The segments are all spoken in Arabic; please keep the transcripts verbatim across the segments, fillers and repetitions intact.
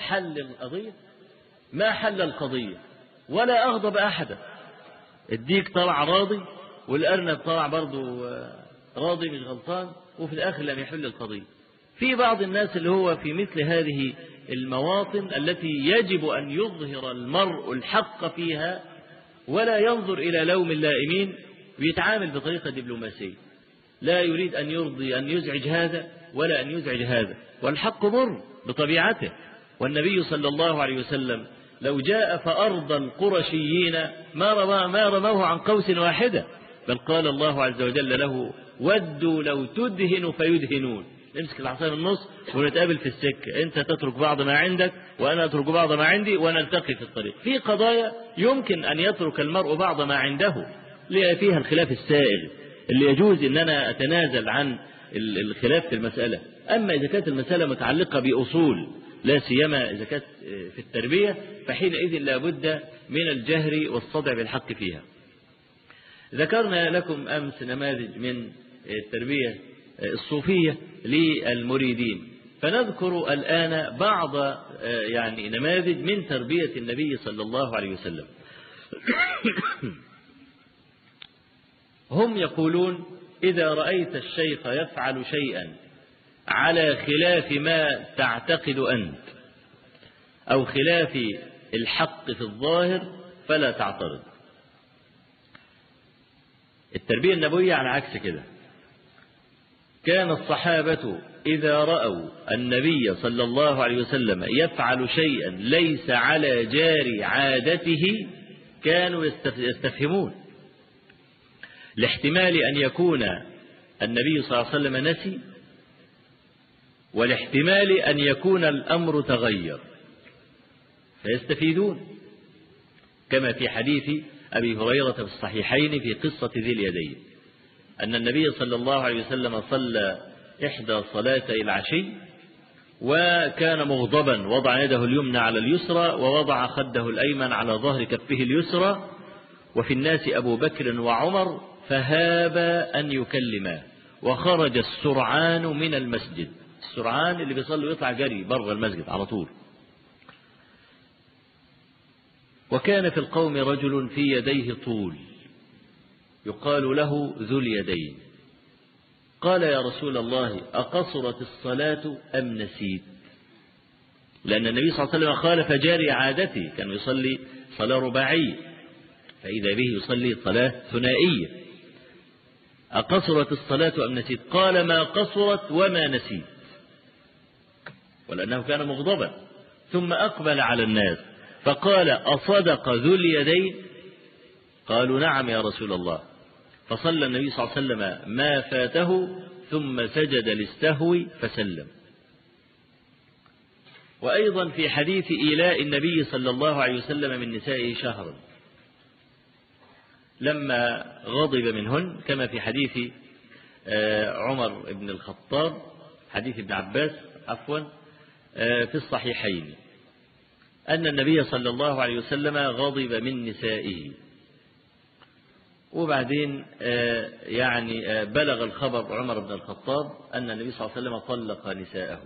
حل القضية؟ ما حل القضية ولا أغضب أحدا. الديك طلع راضي والأرنب طلع برضو راضي مش غلطان، وفي الآخر لم يحل القضية. في بعض الناس اللي هو في مثل هذه المواطن التي يجب أن يظهر المرء الحق فيها ولا ينظر إلى لوم اللائمين، ويتعامل بطريقة دبلوماسية، لا يريد أن يرضي أن يزعج هذا ولا أن يزعج هذا، والحق مر بطبيعته. والنبي صلى الله عليه وسلم لو جاء فأرضى القرشيين ما رمى ما رموه عن قوس واحدة، بل قال الله عز وجل له: ودوا لو تدهن فيدهنون. نمسك العصا من النص ونتقابل في السكة، أنت تترك بعض ما عندك وأنا أترك بعض ما عندي ونلتقي في الطريق. في قضايا يمكن أن يترك المرء بعض ما عنده اللي فيها الخلاف السائغ، اللي يجوز أن أنا أتنازل عن الخلاف في المسألة. أما إذا كانت المسألة متعلقة بأصول، لا سيما إذا كانت في التربية، فحينئذ لا بد من الجهر والصدع بالحق فيها. ذكرنا لكم أمس نماذج من التربية الصوفية للمريدين، فنذكر الآن بعض يعني نماذج من تربية النبي صلى الله عليه وسلم. هم يقولون: إذا رأيت الشيخ يفعل شيئا على خلاف ما تعتقد أنت أو خلاف الحق في الظاهر فلا تعترض. التربية النبوية على عكس كده. كان الصحابة إذا رأوا النبي صلى الله عليه وسلم يفعل شيئا ليس على جاري عادته كانوا يستفهمون، لاحتمال أن يكون النبي صلى الله عليه وسلم نسي، والاحتمال أن يكون الأمر تغير، فيستفيدون، كما في حديث أبي هريرة في الصحيحين في قصة ذي اليدين، أن النبي صلى الله عليه وسلم صلى إحدى صلاتي العشي وكان مغضبا، وضع يده اليمنى على اليسرى ووضع خده الأيمن على ظهر كفه اليسرى، وفي الناس أبو بكر وعمر، فهاب أن يكلما، وخرج السرعان من المسجد. السرعان اللي بيصلي ويطلع جري بره المسجد على طول. وكان في القوم رجل في يديه طول يقال له ذو اليدين، قال: يا رسول الله، أقصرت الصلاة أم نسيت؟ لأن النبي صلى الله عليه وسلم خالف جاري عادته، كان يصلي صلاة رباعية، فإذا به يصلي صلاة ثنائية. أقصرت الصلاة أم نسيت؟ قال: ما قصرت وما نسيت، ولأنه كان مغضبا. ثم أقبل على الناس فقال: أصدق ذو اليدين؟ قالوا: نعم يا رسول الله. فصلى النبي صلى الله عليه وسلم ما فاته ثم سجد للسهو فسلم. وأيضا في حديث إيلاء النبي صلى الله عليه وسلم من نسائه شهرا لما غضب منهن، كما في حديث عمر بن الخطاب، حديث ابن عباس عفوا في الصحيحين، أن النبي صلى الله عليه وسلم غضب من نسائه، وبعدين يعني بلغ الخبر عمر بن الخطاب أن النبي صلى الله عليه وسلم طلق نساءه.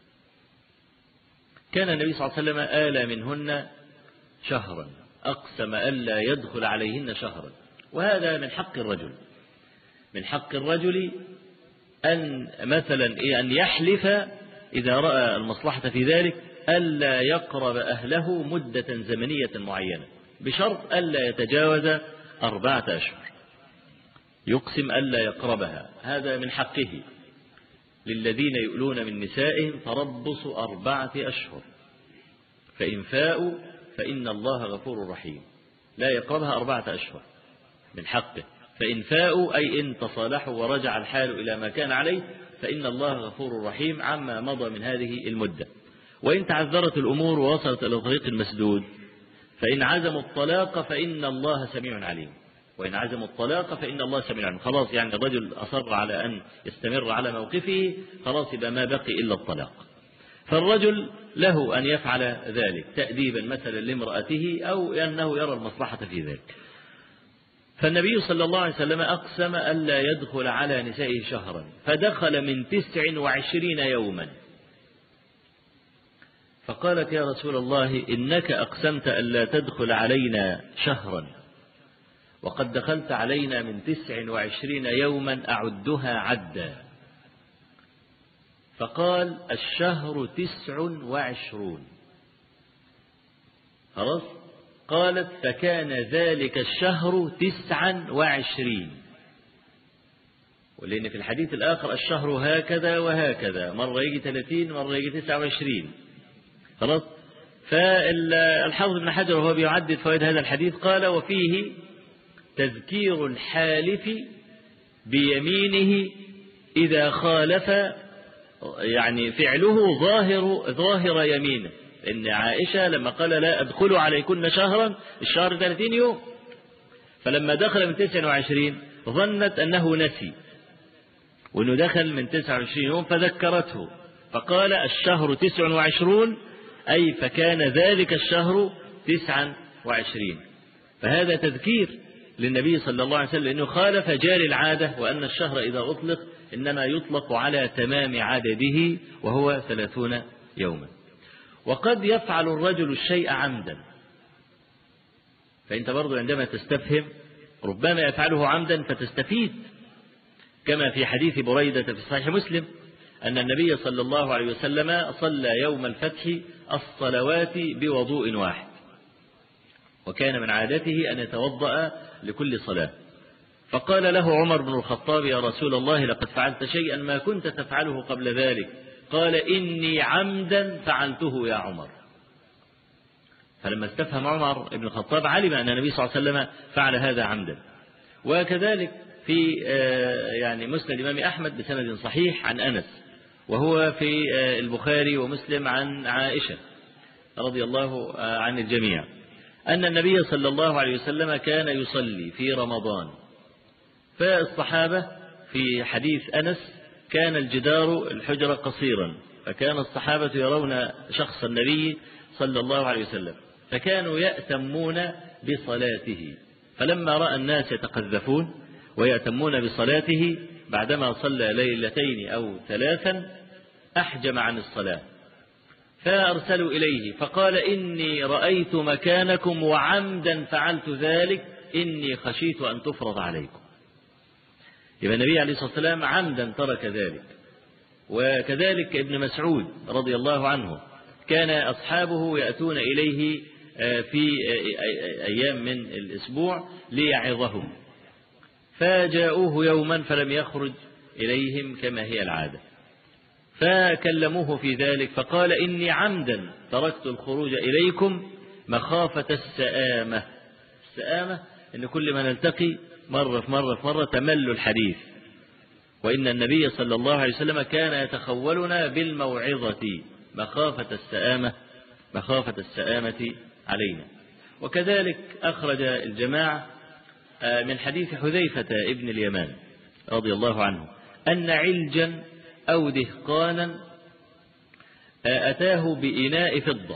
كان النبي صلى الله عليه وسلم آل منهن شهرا، أقسم ألا يدخل عليهن شهرا. وهذا من حق الرجل، من حق الرجل أن مثلا أن يحلف إذا رأى المصلحة في ذلك ألا يقرب أهله مدة زمنية معينة، بشرط ألا يتجاوز أربعة أشهر، يقسم ألا يقربها. هذا من حقه. للذين يؤلون من نسائهم تربص أربعة أشهر، فإن فاءوا فإن الله غفور رحيم. لا يقربها أربعة أشهر من حقه. فإن فاءوا أي إن تصالحوا ورجع الحال إلى ما كان عليه فإن الله غفور رحيم عما مضى من هذه المدة. وإن تعذرت الأمور ووصلت إلى طريق المسدود فإن عزموا الطلاق فإن الله سميع عليم. وإن عزموا الطلاق فإن الله سميع عليم. خلاص، يعني الرجل أصر على أن يستمر على موقفه، خلاص يبقى ما بقي إلا الطلاق. فالرجل له أن يفعل ذلك تأديبا مثلا لامرأته أو أنه يرى المصلحة في ذلك. فالنبي صلى الله عليه وسلم أقسم ألا يدخل على نسائه شهرا، فدخل من تسع وعشرين يوما. فقالت يا رسول الله إنك أقسمت ألا تدخل علينا شهرا وقد دخلت علينا من تسع وعشرين يوما أعدها عدا. فقال الشهر تسع وعشرون. خلاص. قالت فكان ذلك الشهر تسعا وعشرين، ولأن في الحديث الآخر الشهر هكذا وهكذا، مرة يجي ثلاثين مرة يجي تسعة وعشرين. خلاص. فالحافظ ابن حجر وهو بيعدد فوائد هذا الحديث قال وفيه تذكير الحالف بيمينه إذا خالف يعني فعله ظاهر ظاهر يمينه. إن عائشة لما قال لا أدخل عليكن شهرا، الشهر ثلاثين يوم، فلما دخل من تسع وعشرين ظنت أنه نسي وأنه دخل من تسع وعشرين يوم فذكرته، فقال الشهر تسع وعشرون، أي فكان ذلك الشهر تسعا وعشرين. فهذا تذكير للنبي صلى الله عليه وسلم أنه خالف جاري العادة، وأن الشهر إذا أطلق إنما يطلق على تمام عدده وهو ثلاثون يوما. وقد يفعل الرجل الشيء عمدا، فأنت برضو عندما تستفهم ربما يفعله عمدا فتستفيد، كما في حديث بريدة في صحيح مسلم أن النبي صلى الله عليه وسلم صلى يوم الفتح الصلوات بوضوء واحد، وكان من عادته أن يتوضأ لكل صلاة. فقال له عمر بن الخطاب يا رسول الله لقد فعلت شيئا ما كنت تفعله قبل ذلك. قال إني عمدا فعلته يا عمر. فلما استفهم عمر بن الخطاب علم أن النبي صلى الله عليه وسلم فعل هذا عمدا. وكذلك في يعني مسند الإمام أحمد بسند صحيح عن أنس، وهو في البخاري ومسلم عن عائشة رضي الله عن الجميع، أن النبي صلى الله عليه وسلم كان يصلي في رمضان، فالصحابة في حديث أنس كان الجدار الحجرة قصيرا، فكان الصحابة يرون شخص النبي صلى الله عليه وسلم فكانوا يأتمون بصلاته، فلما رأى الناس يتقذفون ويأتمون بصلاته بعدما صلى ليلتين أو ثلاثا أحجم عن الصلاة، فأرسلوا إليه فقال إني رأيت مكانكم وعمدا فعلت ذلك، إني خشيت أن تفرض عليكم. يبقى النبي عليه الصلاة والسلام عمدا ترك ذلك. وكذلك ابن مسعود رضي الله عنه كان أصحابه يأتون إليه في أيام من الأسبوع ليعظهم، فجاءوه يوما فلم يخرج إليهم كما هي العادة، فكلموه في ذلك فقال إني عمدا تركت الخروج إليكم مخافة السآمة. السآمة إن كل ما نلتقي مرة في مرة في مرة تمل الحديث، وإن النبي صلى الله عليه وسلم كان يتخولنا بالموعظة مخافة السآمة مخافة السآمة علينا. وكذلك أخرج الجماعة من حديث حذيفة ابن اليمان رضي الله عنه أن علجا أو دهقانا أتاه بإناء فضة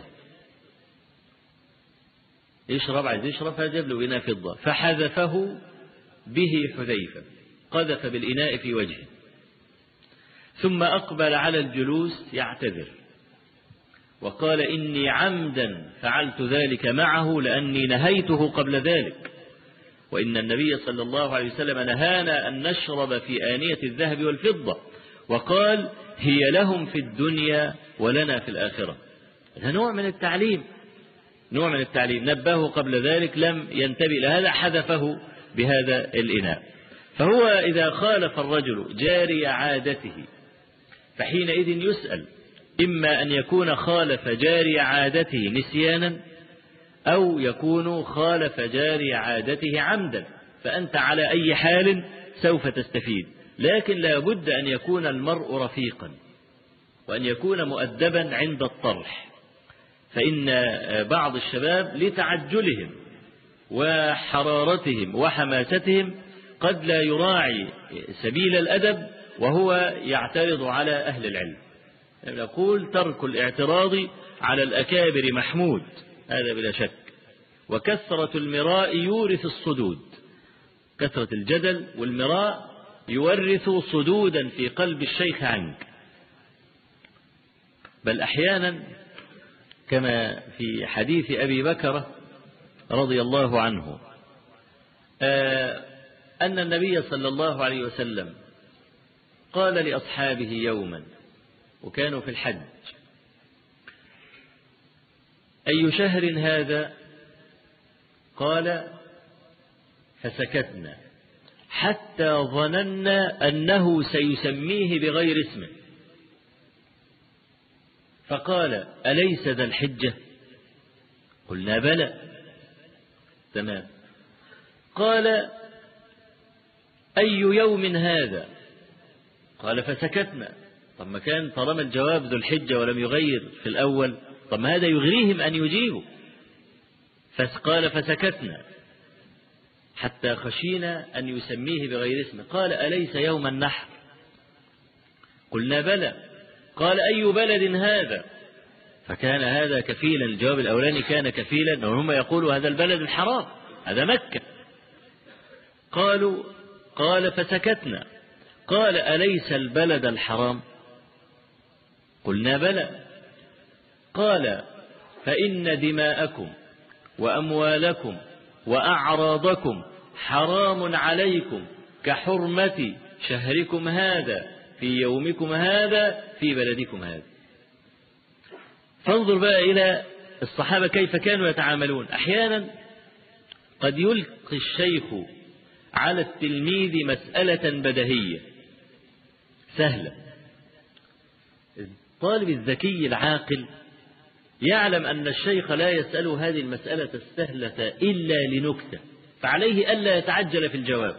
يشرب، عايز يشرب، فجاب له إناء فضة فحذفه به حذيفة، قذف بالإناء في وجهه، ثم أقبل على الجلوس يعتذر وقال إني عمدا فعلت ذلك معه لأني نهيته قبل ذلك، وإن النبي صلى الله عليه وسلم نهانا أن نشرب في آنية الذهب والفضة، وقال هي لهم في الدنيا ولنا في الآخرة. هذا نوع من التعليم، نوع من التعليم، نبهه قبل ذلك لم ينتبه لهذا حذفه بهذا الإناء. فهو إذا خالف الرجل جاري عادته فحينئذ يسأل، إما أن يكون خالف جاري عادته نسيانا أو يكون خالف جاري عادته عمدا، فأنت على أي حال سوف تستفيد، لكن لا بد أن يكون المرء رفيقا وأن يكون مؤدبا عند الطرح، فإن بعض الشباب لتعجلهم وحرارتهم وحماستهم قد لا يراعي سبيل الأدب وهو يعترض على أهل العلم. نقول ترك الاعتراض على الأكابر محمود، هذا بلا شك، وكثرة المراء يورث الصدود، كثرة الجدل والمراء يورث صدودا في قلب الشيخ عنك. بل أحيانا كما في حديث أبي بكر رضي الله عنه أن النبي صلى الله عليه وسلم قال لأصحابه يوما وكانوا في الحج: أي شهر هذا؟ قال: فسكتنا حتى ظننا أنه سيسميه بغير اسمه، فقال: أليس ذا الحجة؟ قلنا: بلى. تمام. قال: أي يوم هذا؟ قال: فسكتنا. طب ما كان طالما الجواب ذو الحجة ولم يغير في الأول، طب ما هذا يغريهم أن يجيبوا. فقال: فسكتنا حتى خشينا أن يسميه بغير اسمه. قال: أليس يوم النحر؟ قلنا: بلى. قال: أي بلد هذا؟ فكان هذا كفيلا، الجواب الأولاني كان كفيلا، وهم يقولوا هذا البلد الحرام، هذا مكة. قالوا قال: فسكتنا. قال: أليس البلد الحرام؟ قلنا: بلى. قال: فإن دماءكم وأموالكم وأعراضكم حرام عليكم كحرمة شهركم هذا في يومكم هذا في بلدكم هذا. فانظر بقى إلى الصحابة كيف كانوا يتعاملون. أحيانا قد يلقي الشيخ على التلميذ مسألة بديهية سهلة. الطالب الذكي العاقل يعلم أن الشيخ لا يسأل هذه المسألة السهلة إلا لنكتة، فعليه ألا يتعجل في الجواب،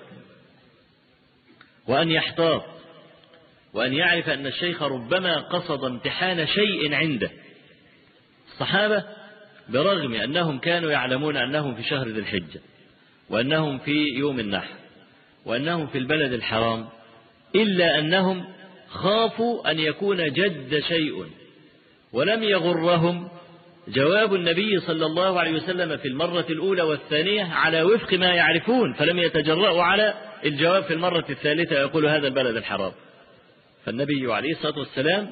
وأن يحتاط، وأن يعرف أن الشيخ ربما قصد امتحان شيء عنده. الصحابة برغم أنهم كانوا يعلمون أنهم في شهر ذي الحجة، وأنهم في يوم النحر، وأنهم في البلد الحرام، إلا أنهم خافوا أن يكون جد شيء، ولم يغرهم جواب النبي صلى الله عليه وسلم في المرة الأولى والثانية على وفق ما يعرفون، فلم يتجرأوا على الجواب في المرة الثالثة يقول هذا البلد الحرام. فالنبي عليه الصلاة والسلام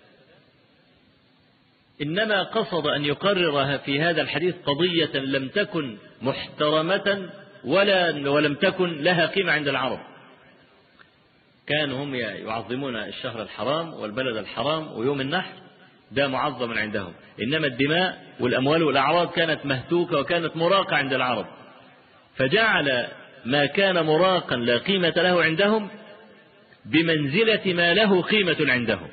إنما قصد أن يقررها في هذا الحديث قضية لم تكن محترمة ولا ولم تكن لها قيمة عند العرب. كانوا هم يعظمون الشهر الحرام والبلد الحرام ويوم النحر، ده معظم عندهم، إنما الدماء والأموال والأعراض كانت مهتوكة وكانت مراقة عند العرب، فجعل ما كان مراقا لا قيمة له عندهم بمنزلة ما له قيمة عندهم.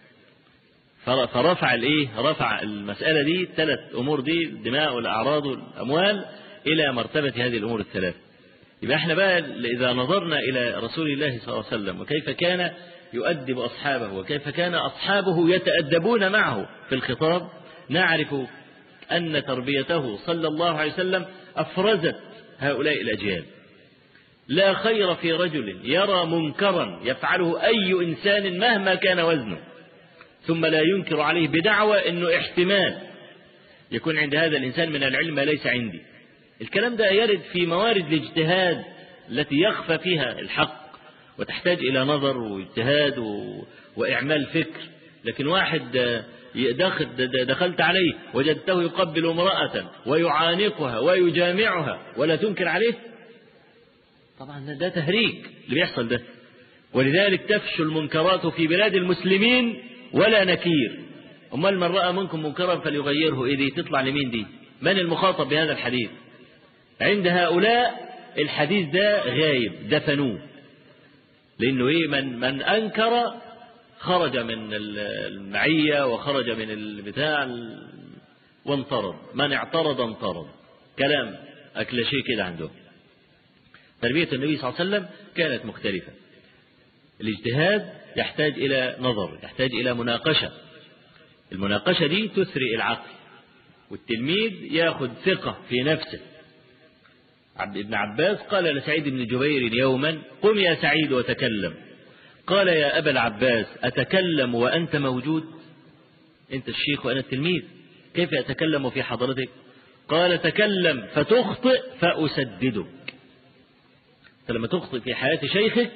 فرفع الايه رفع المسألة دي، ثلاث أمور دي، الدماء والأعراض والأموال، إلى مرتبة هذه الأمور الثلاث. يبقى احنا بقى إذا نظرنا إلى رسول الله صلى الله عليه وسلم وكيف كان يؤدب أصحابه وكيف كان أصحابه يتأدبون معه في الخطاب، نعرف أن تربيته صلى الله عليه وسلم أفرزت هؤلاء الأجيال. لا خير في رجل يرى منكرا يفعله أي إنسان مهما كان وزنه ثم لا ينكر عليه بدعوى أنه احتمال يكون عند هذا الإنسان من العلم ما ليس عندي. الكلام ده يرد في موارد الاجتهاد التي يخفى فيها الحق وتحتاج إلى نظر واجتهاد وإعمال فكر. لكن واحد دخلت عليه وجدته يقبل امرأة ويعانقها ويجامعها ولا تنكر عليه، طبعا ده تهريج اللي بيحصل ده. ولذلك تفشو المنكرات في بلاد المسلمين ولا نكير. أمال من رأى منكم منكرا فليغيره، إيه دي تطلع لمين دي؟ من المخاطب بهذا الحديث؟ عند هؤلاء الحديث ده غايب، دفنوه، لأنه إيه من, من أنكر خرج من المعية وخرج من البتاع وانطرد، من اعترض انطرد، كلام أكلاشيه كده عندهم. تربية النبي صلى الله عليه وسلم كانت مختلفة. الاجتهاد يحتاج إلى نظر، يحتاج إلى مناقشة، المناقشة دي تسري العقل، والتلميذ ياخذ ثقة في نفسه. ابن عباس قال لسعيد بن جبير يوما: قم يا سعيد وتكلم. قال: يا أبا العباس أتكلم وأنت موجود؟ أنت الشيخ وأنا التلميذ، كيف أتكلم في حضرتك؟ قال: تكلم فتخطئ فأسددك. فلما تخطئ في حياة شيخك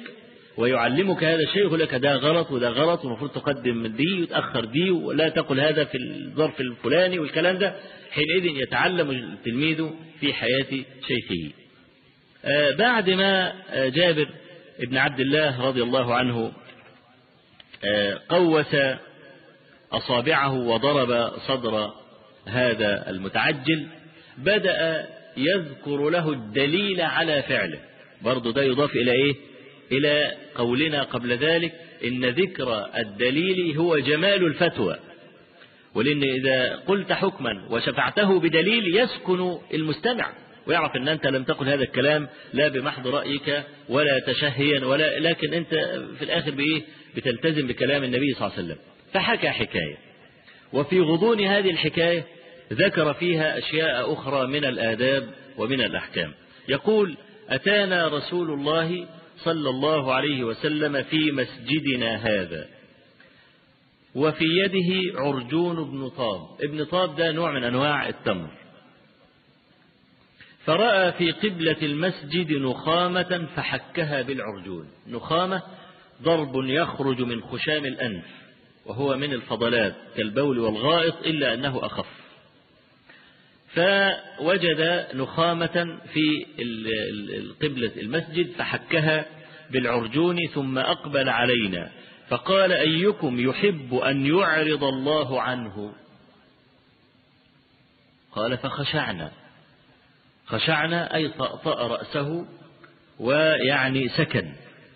ويعلمك هذا الشيء يقول لك ده غلط وده غلط ومفروض تقدم دي وتأخر دي ولا تقل هذا في الظرف الفلاني والكلام ده، حينئذ يتعلم التلميذ في حياة شيخه. بعد ما جابر ابن عبد الله رضي الله عنه قوس أصابعه وضرب صدر هذا المتعجل، بدأ يذكر له الدليل على فعله. برضو ده يضاف إلى إيه؟ إلى قولنا قبل ذلك إن ذكر الدليل هو جمال الفتوى، ولأن إذا قلت حكما وشفعته بدليل يسكن المستمع ويعرف أن أنت لم تقل هذا الكلام لا بمحض رأيك ولا تشهيا ولا، لكن أنت في الآخر بإيه؟ بتلتزم بكلام النبي صلى الله عليه وسلم. فحكى حكاية، وفي غضون هذه الحكاية ذكر فيها أشياء أخرى من الآداب ومن الأحكام. يقول: أتانا رسول الله صلى الله عليه وسلم في مسجدنا هذا وفي يده عرجون بن طاب. ابن طاب ده نوع من أنواع التمر. فرأى في قبلة المسجد نخامة فحكها بالعرجون. نخامة ضرب يخرج من خشام الأنف، وهو من الفضلات كالبول والغائط إلا أنه أخف. فوجد نخامة في قبلة المسجد فحكها بالعرجون ثم أقبل علينا فقال: أيكم يحب أن يعرض الله عنه؟ قال: فخشعنا. خشعنا أي طأطأ رأسه ويعني سكن.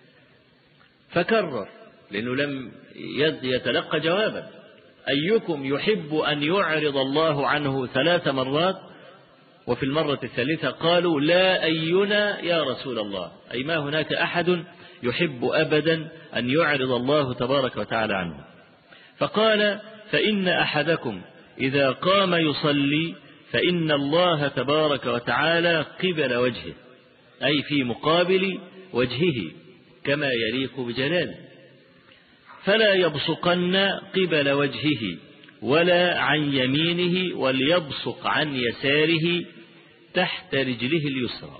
فكرر لأنه لم يتلقى جوابا: أيكم يحب أن يعرض الله عنه؟ ثلاث مرات. وفي المرة الثالثة قالوا: لا أينا يا رسول الله، أي ما هناك أحد يحب أبدا أن يعرض الله تبارك وتعالى عنه. فقال: فإن أحدكم إذا قام يصلي فإن الله تبارك وتعالى قبل وجهه، أي في مقابل وجهه كما يليق بجلاله، فلا يبصقن قبل وجهه ولا عن يمينه، وليبصق عن يساره تحت رجله اليسرى.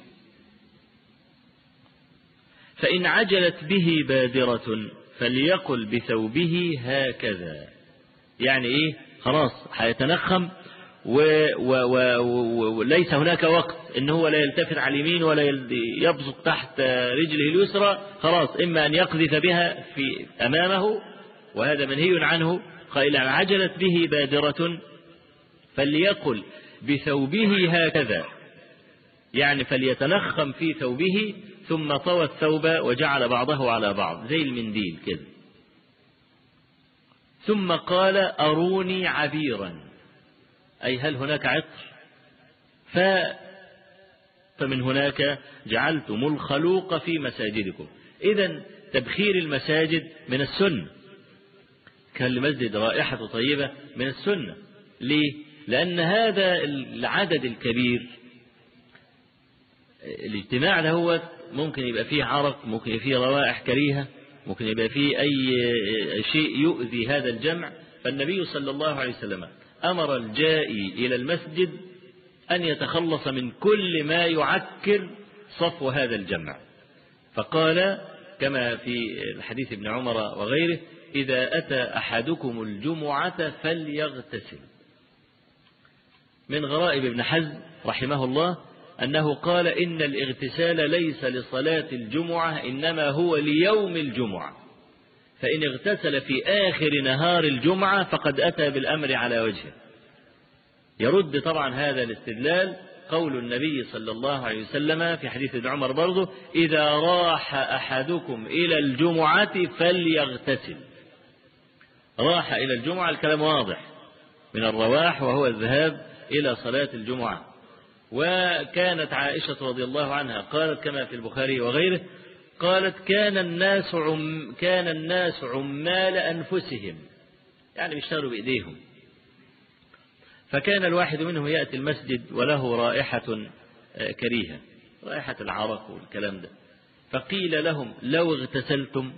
فإن عجلت به بادرة فليقل بثوبه هكذا. يعني إيه؟ خلاص هيتنخم وليس هناك وقت إن هو لا يلتفت على اليمين ولا يبصق تحت رجله اليسرى، خلاص إما أن يقذف بها في أمامه وهذا منهي عنه. قال: عجلت به بادرة فليقل بثوبه هكذا، يعني فليتنخم في ثوبه ثم طوى الثوب وجعل بعضه على بعض زي المنديل كده. ثم قال: أروني عبيرا، أي هل هناك عطر؟ ف... فمن هناك جعلتم الخلوق في مساجدكم. إذن تبخير المساجد من السنة، كان لمسجد رائحة طيبة من السنة. ليه؟ لأن هذا العدد الكبير الاجتماع ده هو ممكن يبقى فيه عرق، ممكن يبقى فيه روائح كريهة، ممكن يبقى فيه أي شيء يؤذي هذا الجمع. فالنبي صلى الله عليه وسلم أمر الجائي إلى المسجد أن يتخلص من كل ما يعكر صفو هذا الجمع. فقال كما في الحديث ابن عمر وغيره: إذا أتى أحدكم الجمعة فليغتسل. من غرائب ابن حزم رحمه الله أنه قال: إن الاغتسال ليس لصلاة الجمعة إنما هو ليوم الجمعة، فإن اغتسل في آخر نهار الجمعة فقد أتى بالأمر على وجهه. يرد طبعا هذا الاستدلال قول النبي صلى الله عليه وسلم في حديث ابن عمر برضه: إذا راح أحدكم إلى الجمعة فليغتسل. راح إلى الجمعة، الكلام واضح من الرواح وهو الذهاب إلى صلاة الجمعة. وكانت عائشة رضي الله عنها قالت كما في البخاري وغيره، قالت: كان الناس عم كان الناس عمال أنفسهم، يعني بيشتغلوا بإيديهم، فكان الواحد منهم يأتي المسجد وله رائحة كريهة، رائحة العرق والكلام ده، فقيل لهم: لو اغتسلتم.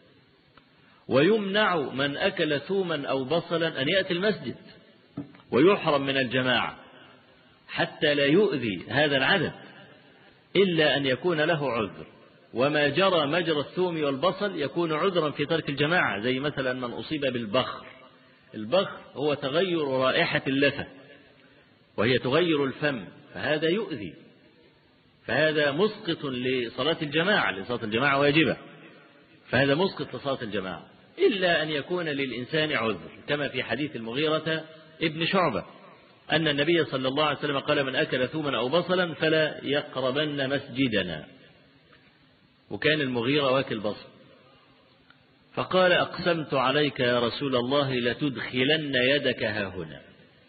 ويمنع من أكل ثوما أو بصلا أن يأتي المسجد ويحرم من الجماعة حتى لا يؤذي هذا العدد إلا أن يكون له عذر. وما جرى مجرى الثوم والبصل يكون عذرا في ترك الجماعة، زي مثلا من أصيب بالبخر. البخر هو تغير رائحة اللثة وهي تغير الفم، فهذا يؤذي، فهذا مسقط لصلاة الجماعة، لصلاة الجماعة واجبة، فهذا مسقط لصلاة الجماعة، إلا أن يكون للإنسان عذر، كما في حديث المغيرة ابن شعبة أن النبي صلى الله عليه وسلم قال: من أكل ثوما أو بصلا فلا يقربن مسجدنا. وكان المغيرة واكل بصل، فقال: أقسمت عليك يا رسول الله لتدخلن يدك هاهنا.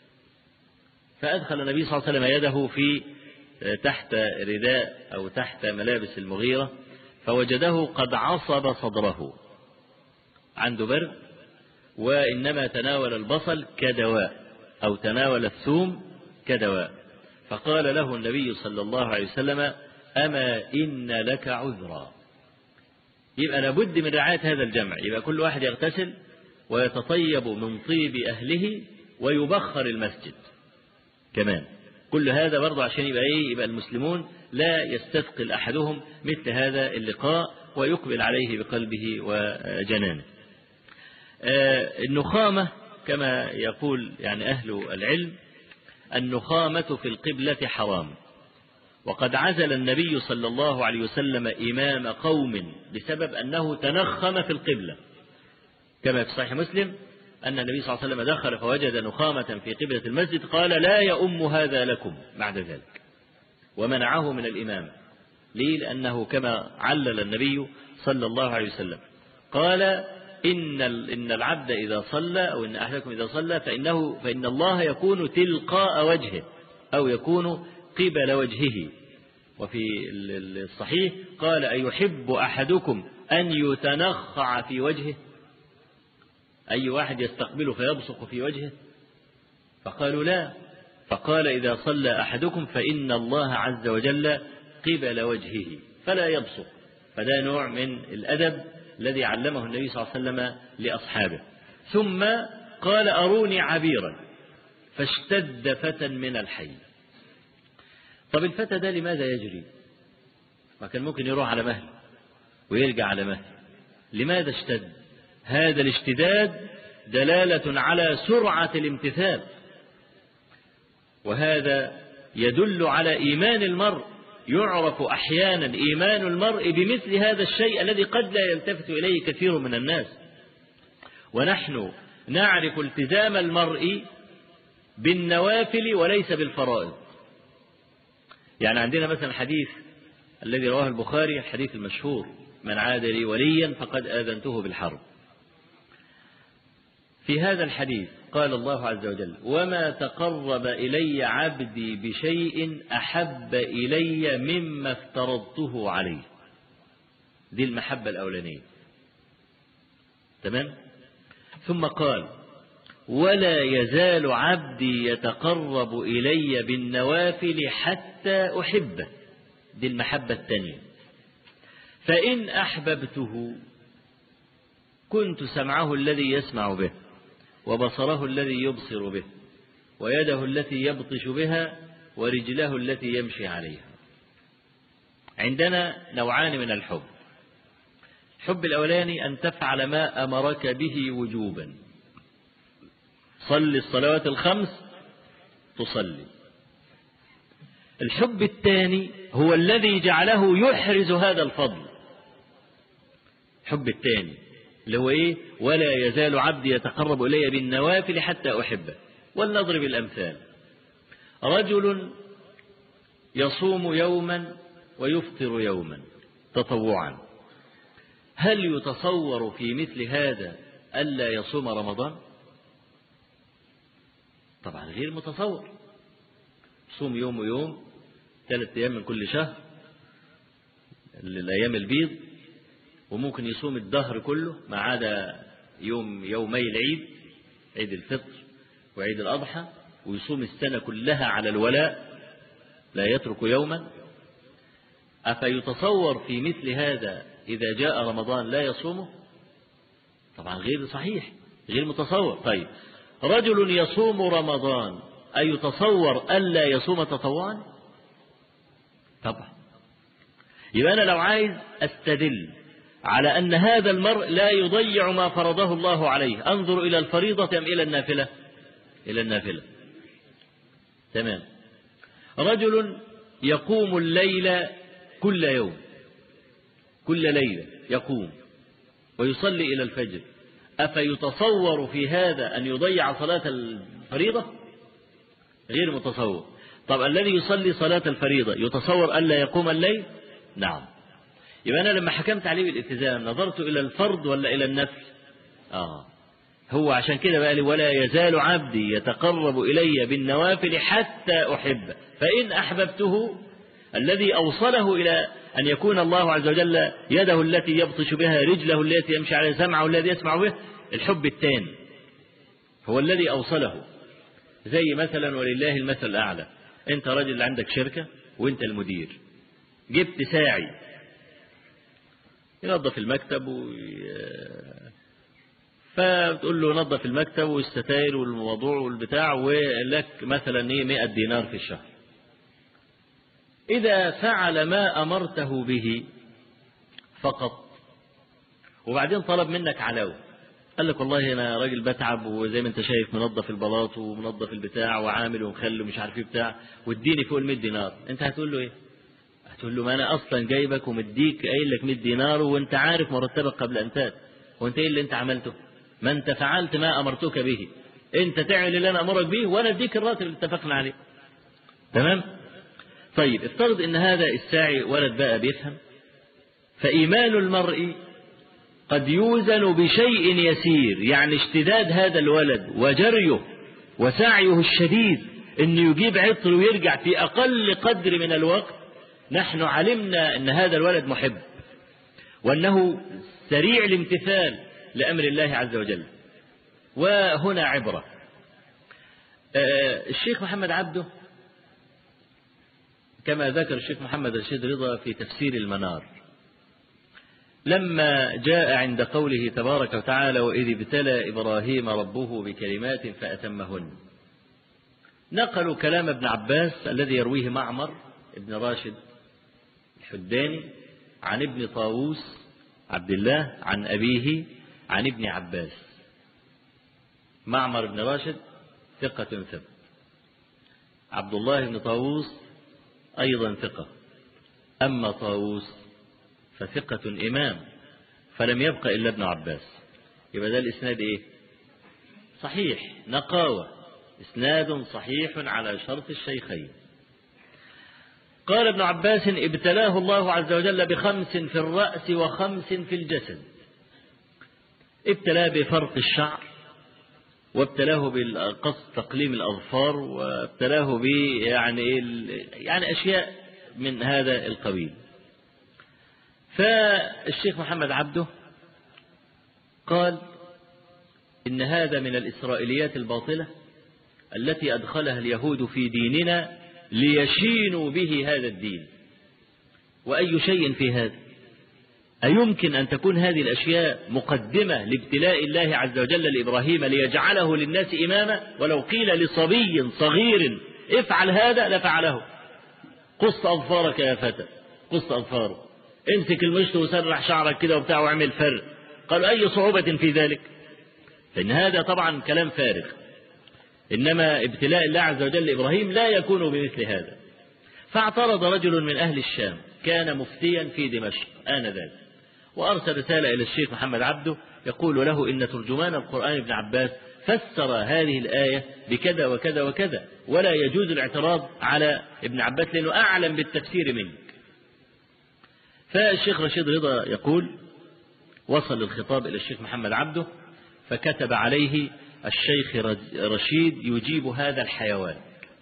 فأدخل النبي صلى الله عليه وسلم يده في تحت رداء أو تحت ملابس المغيرة، فوجده قد عصب صدره، عنده برد، وإنما تناول البصل كدواء أو تناول الثوم كدواء. فقال له النبي صلى الله عليه وسلم: أما إن لك عذرا. يبقى لابد من رعاية هذا الجمع، يبقى كل واحد يغتسل ويتطيب من طيب أهله ويبخر المسجد كمان. كل هذا برضه عشان يبقى إيه؟ يبقى المسلمون لا يستثقل أحدهم مثل هذا اللقاء ويقبل عليه بقلبه وجنانه. آه النخامة كما يقول يعني أهل العلم: النخامة في القبلة حرام، وقد عزل النبي صلى الله عليه وسلم إمام قوم بسبب أنه تنخم في القبلة، كما في صحيح مسلم أن النبي صلى الله عليه وسلم دخل فوجد نخامة في قبلة المسجد، قال: لا يؤم هذا لكم بعد ذلك، ومنعه من الإمام. ليه؟ لأنه كما علل النبي صلى الله عليه وسلم قال: إن إن العبد إذا صلى أو إن أحدكم إذا صلى فإنه فإن الله يكون تلقاء وجهه أو يكون قبل وجهه. وفي الصحيح قال: أيحب أحدكم أن يتنخع في وجهه؟ أي واحد يستقبله فيبصق في وجهه؟ فقالوا لا. فقال: إذا صلى أحدكم فإن الله عز وجل قبل وجهه فلا يبصق. فده نوع من الأدب الذي علمه النبي صلى الله عليه وسلم لأصحابه. ثم قال: أروني عبيرا، فاشتد فتى من الحي. طب الفتى ده لماذا يجري؟ ما كان ممكن يروح على مهل ويرجع على مهل. لماذا اشتد؟ هذا الاشتداد دلالة على سرعة الامتثال، وهذا يدل على إيمان المرء. يعرف أحيانا إيمان المرء بمثل هذا الشيء الذي قد لا يلتفت إليه كثير من الناس. ونحن نعرف التزام المرء بالنوافل وليس بالفرائض. يعني عندنا مثلا الحديث الذي رواه البخاري، الحديث المشهور: من عاد لي وليا فقد آذنته بالحرب. في هذا الحديث قال الله عز وجل: وما تقرب إلي عبدي بشيء أحب إلي مما افترضته عليه. دي المحبة الأولانية، تمام؟ ثم قال: ولا يزال عبدي يتقرب إلي بالنوافل حتى أحبه. دي المحبة الثانية. فإن أحببته كنت سمعه الذي يسمع به، وبصره الذي يبصر به، ويده التي يبطش بها، ورجله التي يمشي عليها. عندنا نوعان من الحب. الحب الأولاني أن تفعل ما أمرك به وجوبا، صل الصلوات الخمس تصلي. الحب الثاني هو الذي جعله يحرز هذا الفضل. الحب الثاني اللي هو إيه؟ ولا يزال عبدي يتقرب إلي بالنوافل حتى أحبه. ولنضرب الأمثال: رجل يصوم يوما ويفطر يوما تطوعا، هل يتصور في مثل هذا ألا يصوم رمضان؟ طبعا غير متصور. صوم يوم ويوم، ثلاث أيام من كل شهر، الأيام البيض، وممكن يصوم الدهر كله ما عدا يوم يومي العيد، عيد الفطر وعيد الأضحى، ويصوم السنة كلها على الولاء لا يترك يوما. أفيتصور في مثل هذا إذا جاء رمضان لا يصومه؟ طبعا غير صحيح، غير متصور. طيب رجل يصوم رمضان أيتصور ألا يصوم تطوعا؟ طبعا. يبقى أنا لو عايز أستدل على أن هذا المرء لا يضيع ما فرضه الله عليه، أنظر إلى الفريضة أم إلى النافلة؟ إلى النافلة. تمام. رجل يقوم الليل كل يوم، كل ليلة يقوم ويصلي إلى الفجر، أفيتصور في هذا أن يضيع صلاة الفريضة؟ غير متصور. طب الذي يصلي صلاة الفريضة يتصور ألا يقوم الليل؟ نعم. يبقى أنا لما حكمت عليه بالالتزام نظرت إلى الفرض ولا إلى النفل؟ آه هو عشان كده بقى لي ولا يزال عبدي يتقرب إلي بالنوافل حتى أحبه، فإن أحببته الذي أوصله إلى أن يكون الله عز وجل يده التي يبطش بها، رجله التي يمشي عليها، سمعه الذي يسمع به، الحب التاني هو الذي أوصله. زي مثلا ولله المثل الأعلى، أنت راجل عندك شركة وأنت المدير، جبت ساعي ينظف المكتب و... فبتقول له نظف المكتب والستاير والموضوع والبتاع، ولك مثلا ايه مئة دينار في الشهر. إذا فعل ما أمرته به فقط وبعدين طلب منك علاوة، قال لك والله أنا راجل بتعب وزي ما أنت شايف منظف البلاط ومنظف البتاع وعامل ومخلي ومش عارف ايه بتاع، واديني فوق المئة دينار، أنت هتقول له إيه؟ هتقول له ما أنا أصلا جايبك ومديك قايل لك مئة دينار وأنت عارف مرتبك قبل أن تات، وأنت إيه اللي أنت عملته؟ ما أنت فعلت ما أمرتك به، أنت تعمل اللي أنا أمرك به وأنا أديك الراتب اللي اتفقنا عليه. تمام؟ طيب افترض أن هذا الساعي ولد بقى بيفهم، فإيمان المرء قد يوزن بشيء يسير، يعني اشتداد هذا الولد وجريه وسعيه الشديد أنه يجيب عطر ويرجع في أقل قدر من الوقت، نحن علمنا أن هذا الولد محب وأنه سريع الامتثال لأمر الله عز وجل. وهنا عبرة. الشيخ محمد عبده كما ذكر الشيخ محمد رشيد رضا في تفسير المنار، لما جاء عند قوله تبارك وتعالى وإذ ابتلى إبراهيم ربه بكلمات فأتمهن، نقلوا كلام ابن عباس الذي يرويه معمر ابن راشد الحداني عن ابن طاووس عبد الله عن أبيه عن ابن عباس. معمر بن راشد ثقة ثبت، عبد الله بن طاووس أيضا ثقة، أما طاووس فثقة إمام، فلم يبق إلا ابن عباس. يبقى ده الإسناد إيه؟ صحيح، نقاوة، إسناد صحيح على شرط الشيخين. قال ابن عباس ابتلاه الله عز وجل بخمس في الرأس وخمس في الجسد، ابتلاه بفرط الشعر، وابتلاه بالقص تقليم الأظفار، وابتلاه ب يعني يعني أشياء من هذا القبيل. فالشيخ محمد عبده قال إن هذا من الإسرائيليات الباطلة التي أدخلها اليهود في ديننا ليشينوا به هذا الدين. وأي شيء في هذا؟ أيمكن أن تكون هذه الأشياء مقدمة لابتلاء الله عز وجل لإبراهيم ليجعله للناس إماما؟ ولو قيل لصبي صغير افعل هذا لفعله. قص أظفارك يا فتى، قص أظفاره، امسك المشط وسرح شعرك كده وبتاع واعمل فرق. قالوا أي صعوبة في ذلك؟ لأن هذا طبعا كلام فارغ، إنما ابتلاء الله عز وجل لإبراهيم لا يكون بمثل هذا. فاعترض رجل من أهل الشام كان مفتيا في دمشق آنذاك، وأرسل رسالة إلى الشيخ محمد عبده يقول له إن ترجمان القرآن ابن عباس فسر هذه الآية بكذا وكذا وكذا، ولا يجوز الاعتراض على ابن عباس لأنه أعلم بالتفسير منك. فالشيخ رشيد رضا يقول وصل الخطاب إلى الشيخ محمد عبده، فكتب عليه الشيخ رشيد يجيب هذا الحيوان،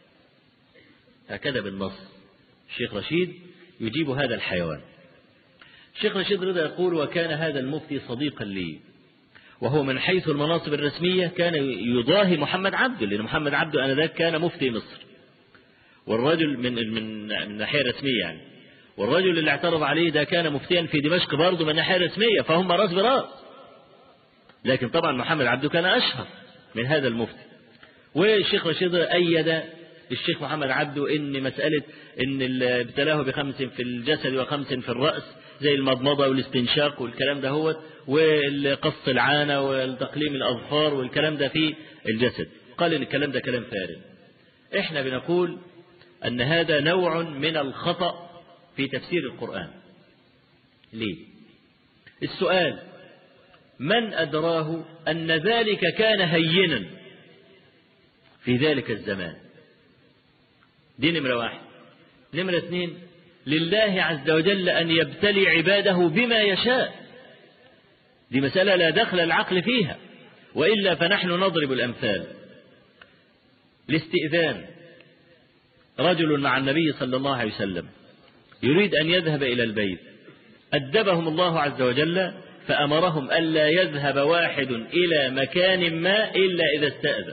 هكذا بالنص، الشيخ رشيد يجيب هذا الحيوان. الشيخ رشيد رضا يقول وكان هذا المفتي صديقا لي، وهو من حيث المناصب الرسمية كان يضاهي محمد عبده، لأن محمد عبده آنذاك كان مفتي مصر، والرجل من من من الناحية الرسمية يعني، والرجل اللي اعترض عليه ده كان مفتيا في دمشق برضه من الناحية الرسمية، فهم راس براس. لكن طبعا محمد عبده كان أشهر من هذا المفتي. والشيخ رشيد أيد الشيخ محمد عبده إن مسألة إن ابتلاه بخمس في الجسد وخمس في الرأس زي المضمضة والاستنشاق والكلام ده هو، والقص العانة والتقليم الأظفار والكلام ده في الجسد. قال إن الكلام ده كلام فارغ. إحنا بنقول أن هذا نوع من الخطأ في تفسير القرآن. ليه؟ السؤال: من أدراه أن ذلك كان هينا في ذلك الزمان؟ دي نمرة واحد. نمرة اثنين: لله عز وجل أن يبتلي عباده بما يشاء، دي مسألة لا دخل العقل فيها، وإلا فنحن نضرب الأمثال. الاستئذان: رجل مع النبي صلى الله عليه وسلم يريد أن يذهب إلى البيت، أدبهم الله عز وجل فأمرهم ألا يذهب واحد إلى مكان ما إلا إذا استأذن،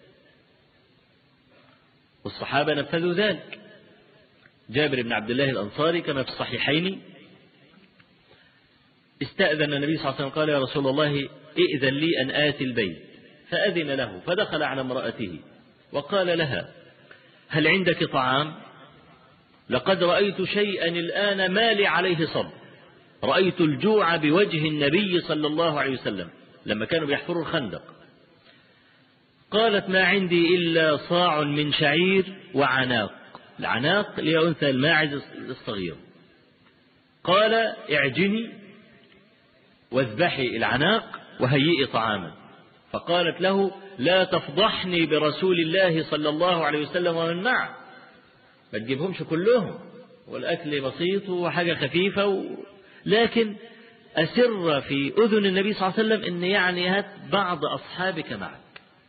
والصحابة نفذوا ذلك. جابر بن عبد الله الأنصاري كما في الصحيحين استأذن النبي صلى الله عليه وسلم قال: يا رسول الله ائذن لي أن آتي البيت، فأذن له، فدخل على امرأته وقال لها: هل عندك طعام؟ لقد رأيت شيئا الآن ما لي عليه صبر، رأيت الجوع بوجه النبي صلى الله عليه وسلم لما كانوا بيحفروا الخندق. قالت: ما عندي إلا صاع من شعير وعناق. العناق اللي هي أنثى الماعز الصغير. قال: اعجني واذبحي العناق وهيئي طعاما. فقالت له: لا تفضحني برسول الله صلى الله عليه وسلم ومن معه، ما تجيبهمش كلهم، والأكل بسيط وحاجة خفيفة و... لكن أسر في أذن النبي صلى الله عليه وسلم إن يعني هات بعض أصحابك معك.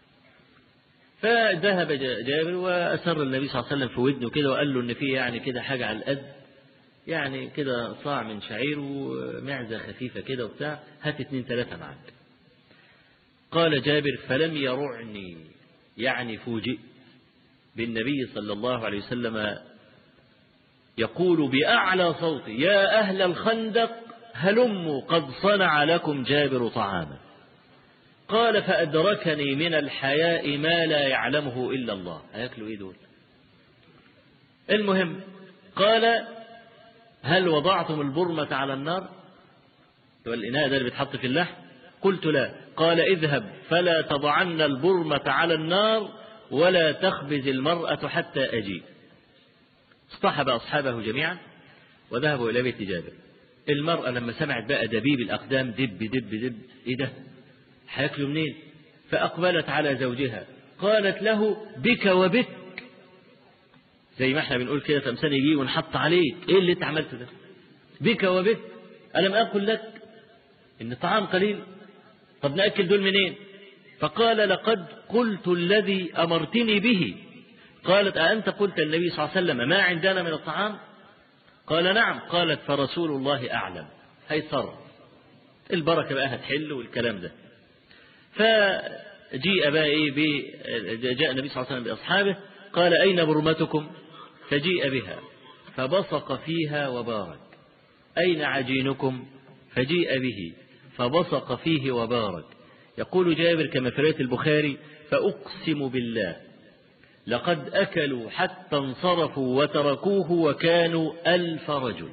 فذهب جابر وأسر النبي صلى الله عليه وسلم في ودنه كده وقال له إن في يعني كده حاجة على القد، يعني كده صاع من شعير ومعزة خفيفة كده وبتاع، هات اتنين ثلاثة معك. قال جابر: فلم يرعني، يعني فوجئ بالنبي صلى الله عليه وسلم يقول بأعلى صوت: يا أهل الخندق هلموا قد صنع لكم جابر طعاما. قال: فأدركني من الحياء ما لا يعلمه إلا الله. هياكلوا إيه دول؟ المهم قال: هل وضعتم البرمة على النار؟ والإناء ده اللي بيتحط في اللحم؟ قلت: لا. قال: اذهب فلا تضعن البرمة على النار ولا تخبز المرأة حتى أجي. اصطحب أصحابه جميعا وذهبوا إلى بيت جابر. المرأة لما سمعت بقى دبيب الأقدام دب دب دب، إيه ده؟ هياكلوا منين؟ فأقبلت على زوجها قالت له: بك وبك، زي ما احنا بنقول كده تمثال يجي ونحط عليك، ايه اللي انت عملته ده؟ بك وبك، ألم أقل لك إن الطعام قليل؟ طب نأكل دول منين؟ فقال: لقد قلت الذي أمرتني به. قالت: أأنت قلت النبي صلى الله عليه وسلم ما عندنا من الطعام؟ قال: نعم. قالت: فرسول الله أعلم. هيتصرف، البركة بقى هتحل والكلام ده. فجيء بقى إيه جاء النبي صلى الله عليه وسلم بأصحابه، قال: أين برمتكم؟ فجيء بها فبصق فيها وبارك. أين عجينكم؟ فجيء به فبصق فيه وبارك. يقول جابر كما في رواية البخاري: فأقسم بالله لقد أكلوا حتى انصرفوا وتركوه وكانوا ألف رجل.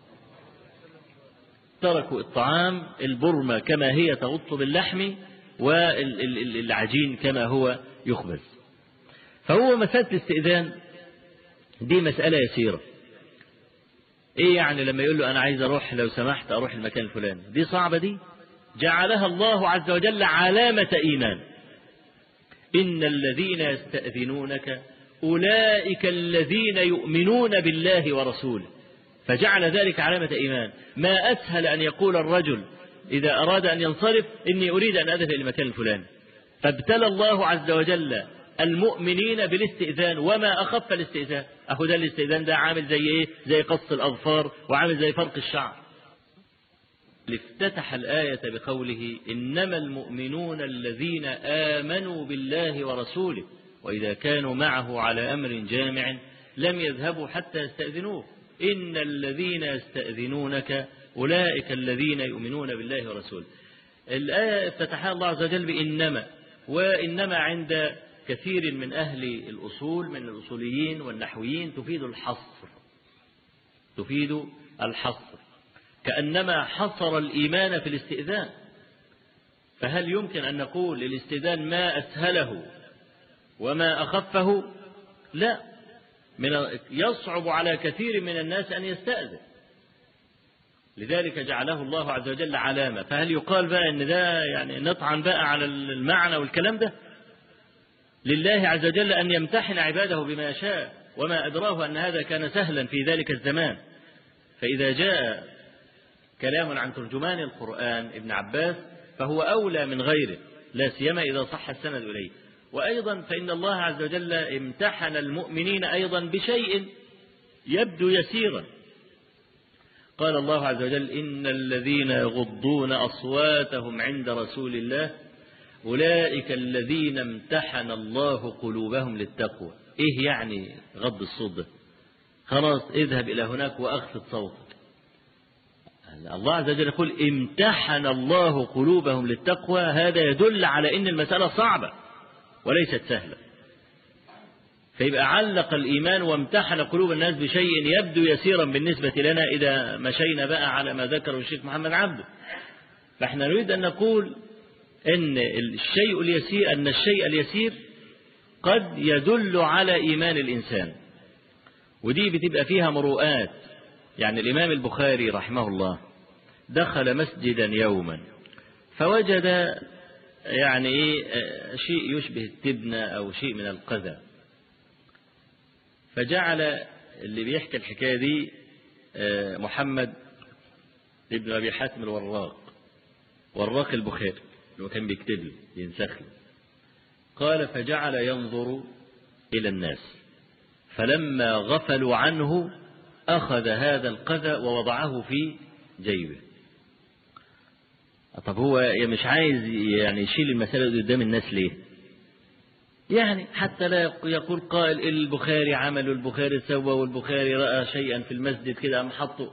تركوا الطعام، البرمة كما هي تغط باللحم والعجين كما هو يخبز. فهو مسألة الاستئذان دي مسألة يسيرة. ايه يعني لما يقول له أنا عايز أروح لو سمحت أروح المكان الفلاني؟ دي صعبة، دي جعلها الله عز وجل علامة إيمان. إن الذين يستأذنونك أولئك الذين يؤمنون بالله ورسوله، فجعل ذلك علامة إيمان. ما أسهل أن يقول الرجل إذا أراد أن ينصرف: إني أريد أن أذهب إلى المكان الفلاني. فابتلى الله عز وجل المؤمنين بالاستئذان، وما أخف الاستئذان. أهو ده الاستئذان ده عامل زي إيه؟ زي قص الأظفار وعامل زي فرق الشعر. افتتح الآية بقوله: إنما المؤمنون الذين آمنوا بالله ورسوله وإذا كانوا معه على أمر جامع لم يذهبوا حتى يستأذنوه. إن الذين يستأذنونك أولئك الذين يؤمنون بالله ورسوله. الآية افتتحها الله عز وجل بإنما، وإنما عند كثير من أهل الأصول من الأصوليين والنحويين تفيد الحصر، تفيد الحصر، كأنما حصر الإيمان في الاستئذان. فهل يمكن أن نقول للاستئذان ما أسهله وما أخفه؟ لا، من يصعب على كثير من الناس أن يستأذن، لذلك جعله الله عز وجل علامة. فهل يقال بقى أن ده يعني نطعن بقى على المعنى والكلام ده؟ لله عز وجل أن يمتحن عباده بما شاء، وما أدراه أن هذا كان سهلا في ذلك الزمان. فإذا جاء كلام عن ترجمان القرآن ابن عباس فهو أولى من غيره، لا سيما إذا صح السند إليه. وأيضا فإن الله عز وجل امتحن المؤمنين أيضا بشيء يبدو يسيرا. قال الله عز وجل: إن الذين يغضون أصواتهم عند رسول الله أولئك الذين امتحن الله قلوبهم للتقوى. إيه يعني غض الصوت ده؟ خلاص اذهب إلى هناك وأخفض صوتك. الله عز وجل يقول امتحن الله قلوبهم للتقوى، هذا يدل على أن المسألة صعبة وليست سهلة. فيبقى علق الإيمان وامتحن قلوب الناس بشيء يبدو يسيرا بالنسبة لنا إذا مشينا بقى على ما ذكره الشيخ محمد عبده. فإحنا نريد أن نقول أن الشيء اليسير أن الشيء اليسير قد يدل على إيمان الإنسان، ودي بتبقى فيها مروءات. يعني الإمام البخاري رحمه الله دخل مسجدا يوما فوجد يعني إيه شيء يشبه التبنة أو شيء من القذى، فجعل اللي بيحكي الحكاية دي محمد ابن أبي حاتم الوراق، وراق البخاري اللي كان بيكتب له ينسخ له. قال: فجعل ينظر إلى الناس، فلما غفلوا عنه أخذ هذا القذى ووضعه في جيبه. طب هو مش عايز يعني يشيل المسألة قدام الناس ليه؟ يعني حتى لا يقول قائل البخاري عمل والبخاري سوى والبخاري رأى شيئا في المسجد كده أم حطه.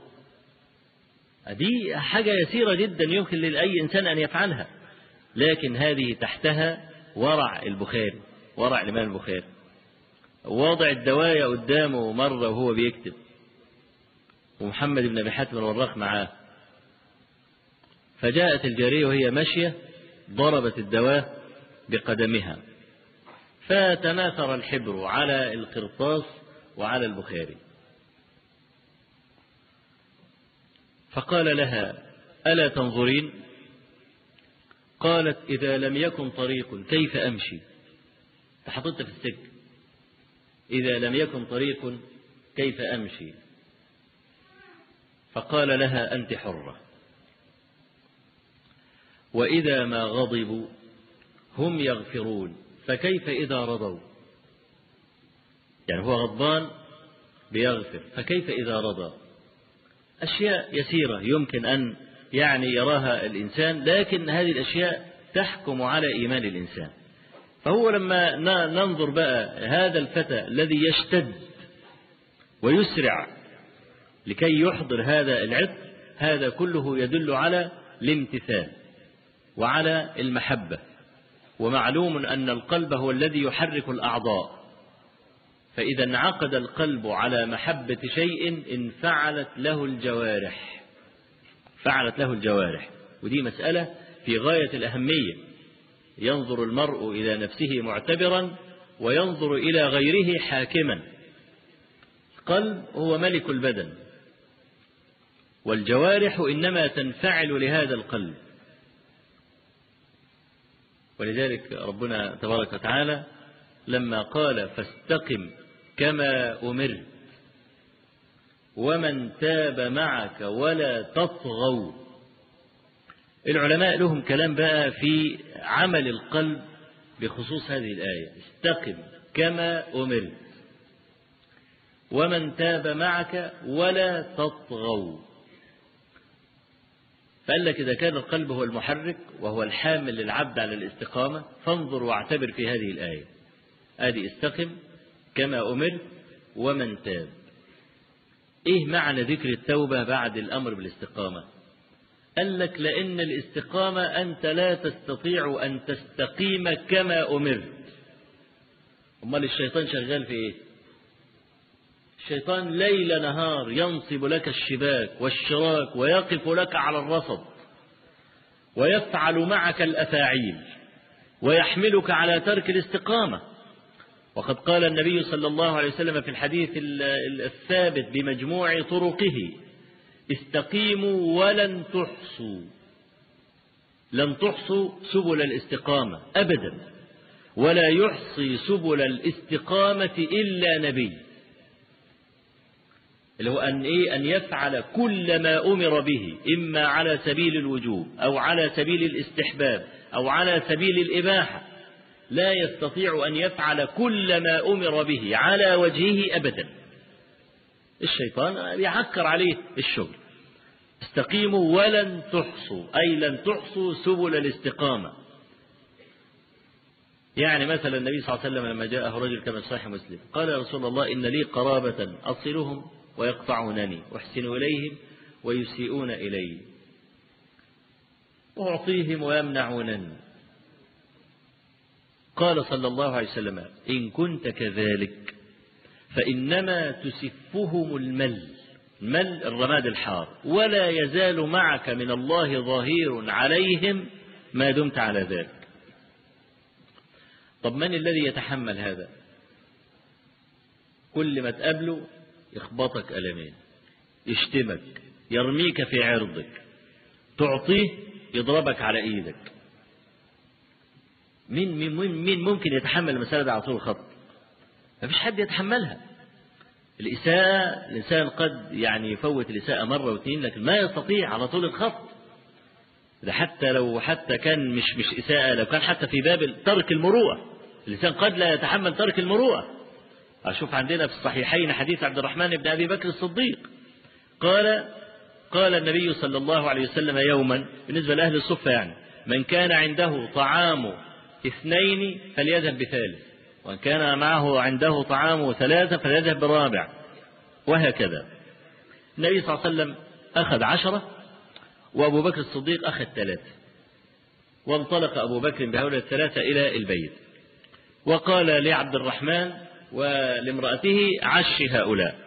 دي حاجة يسيرة جدا يمكن لأي إنسان أن يفعلها، لكن هذه تحتها ورع البخاري، ورع الإمام البخاري. واضع الدواية قدامه مرة وهو بيكتب، ومحمد بن أبي حاتم الوراق معاه، فجاءت الجارية وهي ماشية ضربت الدواء بقدمها فتناثر الحبر على القرطاس وعلى البخاري. فقال لها: ألا تنظرين؟ قالت: إذا لم يكن طريق كيف أمشي؟ فحطتها في السجن: إذا لم يكن طريق كيف أمشي؟ فقال لها: أنت حرة. وإذا ما غضبوا هم يغفرون، فكيف إذا رضوا؟ يعني هو غضبان بيغفر، فكيف إذا رضى؟ أشياء يسيرة يمكن أن يعني يراها الإنسان، لكن هذه الأشياء تحكم على إيمان الإنسان. فهو لما ننظر بقى هذا الفتى الذي يشتد ويسرع لكي يحضر هذا العطر، هذا كله يدل على الامتثال وعلى المحبة. ومعلوم أن القلب هو الذي يحرك الأعضاء، فإذا انعقد القلب على محبة شيء انفعلت له الجوارح، فعلت له الجوارح. ودي مسألة في غاية الأهمية. ينظر المرء إلى نفسه معتبرا وينظر إلى غيره حاكما. القلب هو ملك البدن، والجوارح إنما تنفعل لهذا القلب. ولذلك ربنا تبارك وتعالى لما قال: فاستقم كما أمرت ومن تاب معك ولا تطغوا. العلماء لهم كلام بقى في عمل القلب بخصوص هذه الآية: استقم كما أمرت ومن تاب معك ولا تطغوا. فقال لك إذا كان القلب هو المحرك وهو الحامل للعبد على الاستقامة، فانظر واعتبر في هذه الآية. آدي استقم كما أمرت ومن تاب. إيه معنى ذكر التوبة بعد الأمر بالاستقامة؟ قال لك لأن الاستقامة أنت لا تستطيع أن تستقيم كما أمرت، أمال الشيطان شغال في إيه؟ الشيطان ليل نهار ينصب لك الشباك والشراك ويقف لك على الرصد ويفعل معك الأفاعيل ويحملك على ترك الاستقامة. وقد قال النبي صلى الله عليه وسلم في الحديث الثابت بمجموع طرقه: استقيموا ولن تحصوا، لن تحصوا سبل الاستقامة أبدا، ولا يحصي سبل الاستقامة إلا نبي، اللي هو أن, إيه؟ أن يفعل كل ما أمر به، إما على سبيل الوجوب أو على سبيل الاستحباب أو على سبيل الإباحة، لا يستطيع أن يفعل كل ما أمر به على وجهه أبدا. الشيطان يعكر عليه الشغل. استقيموا ولن تحصوا، أي لن تحصوا سبل الاستقامة. يعني مثلا النبي صلى الله عليه وسلم لما جاءه رجل كما في صحيح مسلم قال: يا رسول الله، إن لي قرابة أصلهم ويقطعونني، أحسن إليهم ويسيئون إلي، أعطيهم ويمنعونني. قال صلى الله عليه وسلم: إن كنت كذلك فإنما تسفهم المل، المل الرماد الحار، ولا يزال معك من الله ظهير عليهم ما دمت على ذلك. طب من الذي يتحمل هذا؟ كل ما تقابله يخبطك ألمين، يشتمك، يرميك في عرضك، تعطيه يضربك على إيدك. مين مين مين ممكن يتحمل المسألة دي على طول الخط؟ ما فيش حد يتحملها. الإساءة، الإنسان قد يعني يفوت الإساءة مرة واثنين، لكن ما يستطيع على طول الخط. ده حتى لو حتى كان مش مش إساءة، لو كان حتى في باب ترك المروءة، الإنسان قد لا يتحمل ترك المروءة. أشوف عندنا في الصحيحين حديث عبد الرحمن بن أبي بكر الصديق قال: قال النبي صلى الله عليه وسلم يوما بالنسبة لأهل الصفة، يعني: من كان عنده طعام اثنين فليذهب بثالث، وإن كان معه عنده طعام ثلاثة فليذهب برابع، وهكذا. النبي صلى الله عليه وسلم أخذ عشرة، وأبو بكر الصديق أخذ ثلاثة، وانطلق أبو بكر بهؤلاء الثلاثة إلى البيت، وقال لعبد الرحمن ولامرأته: عش هؤلاء.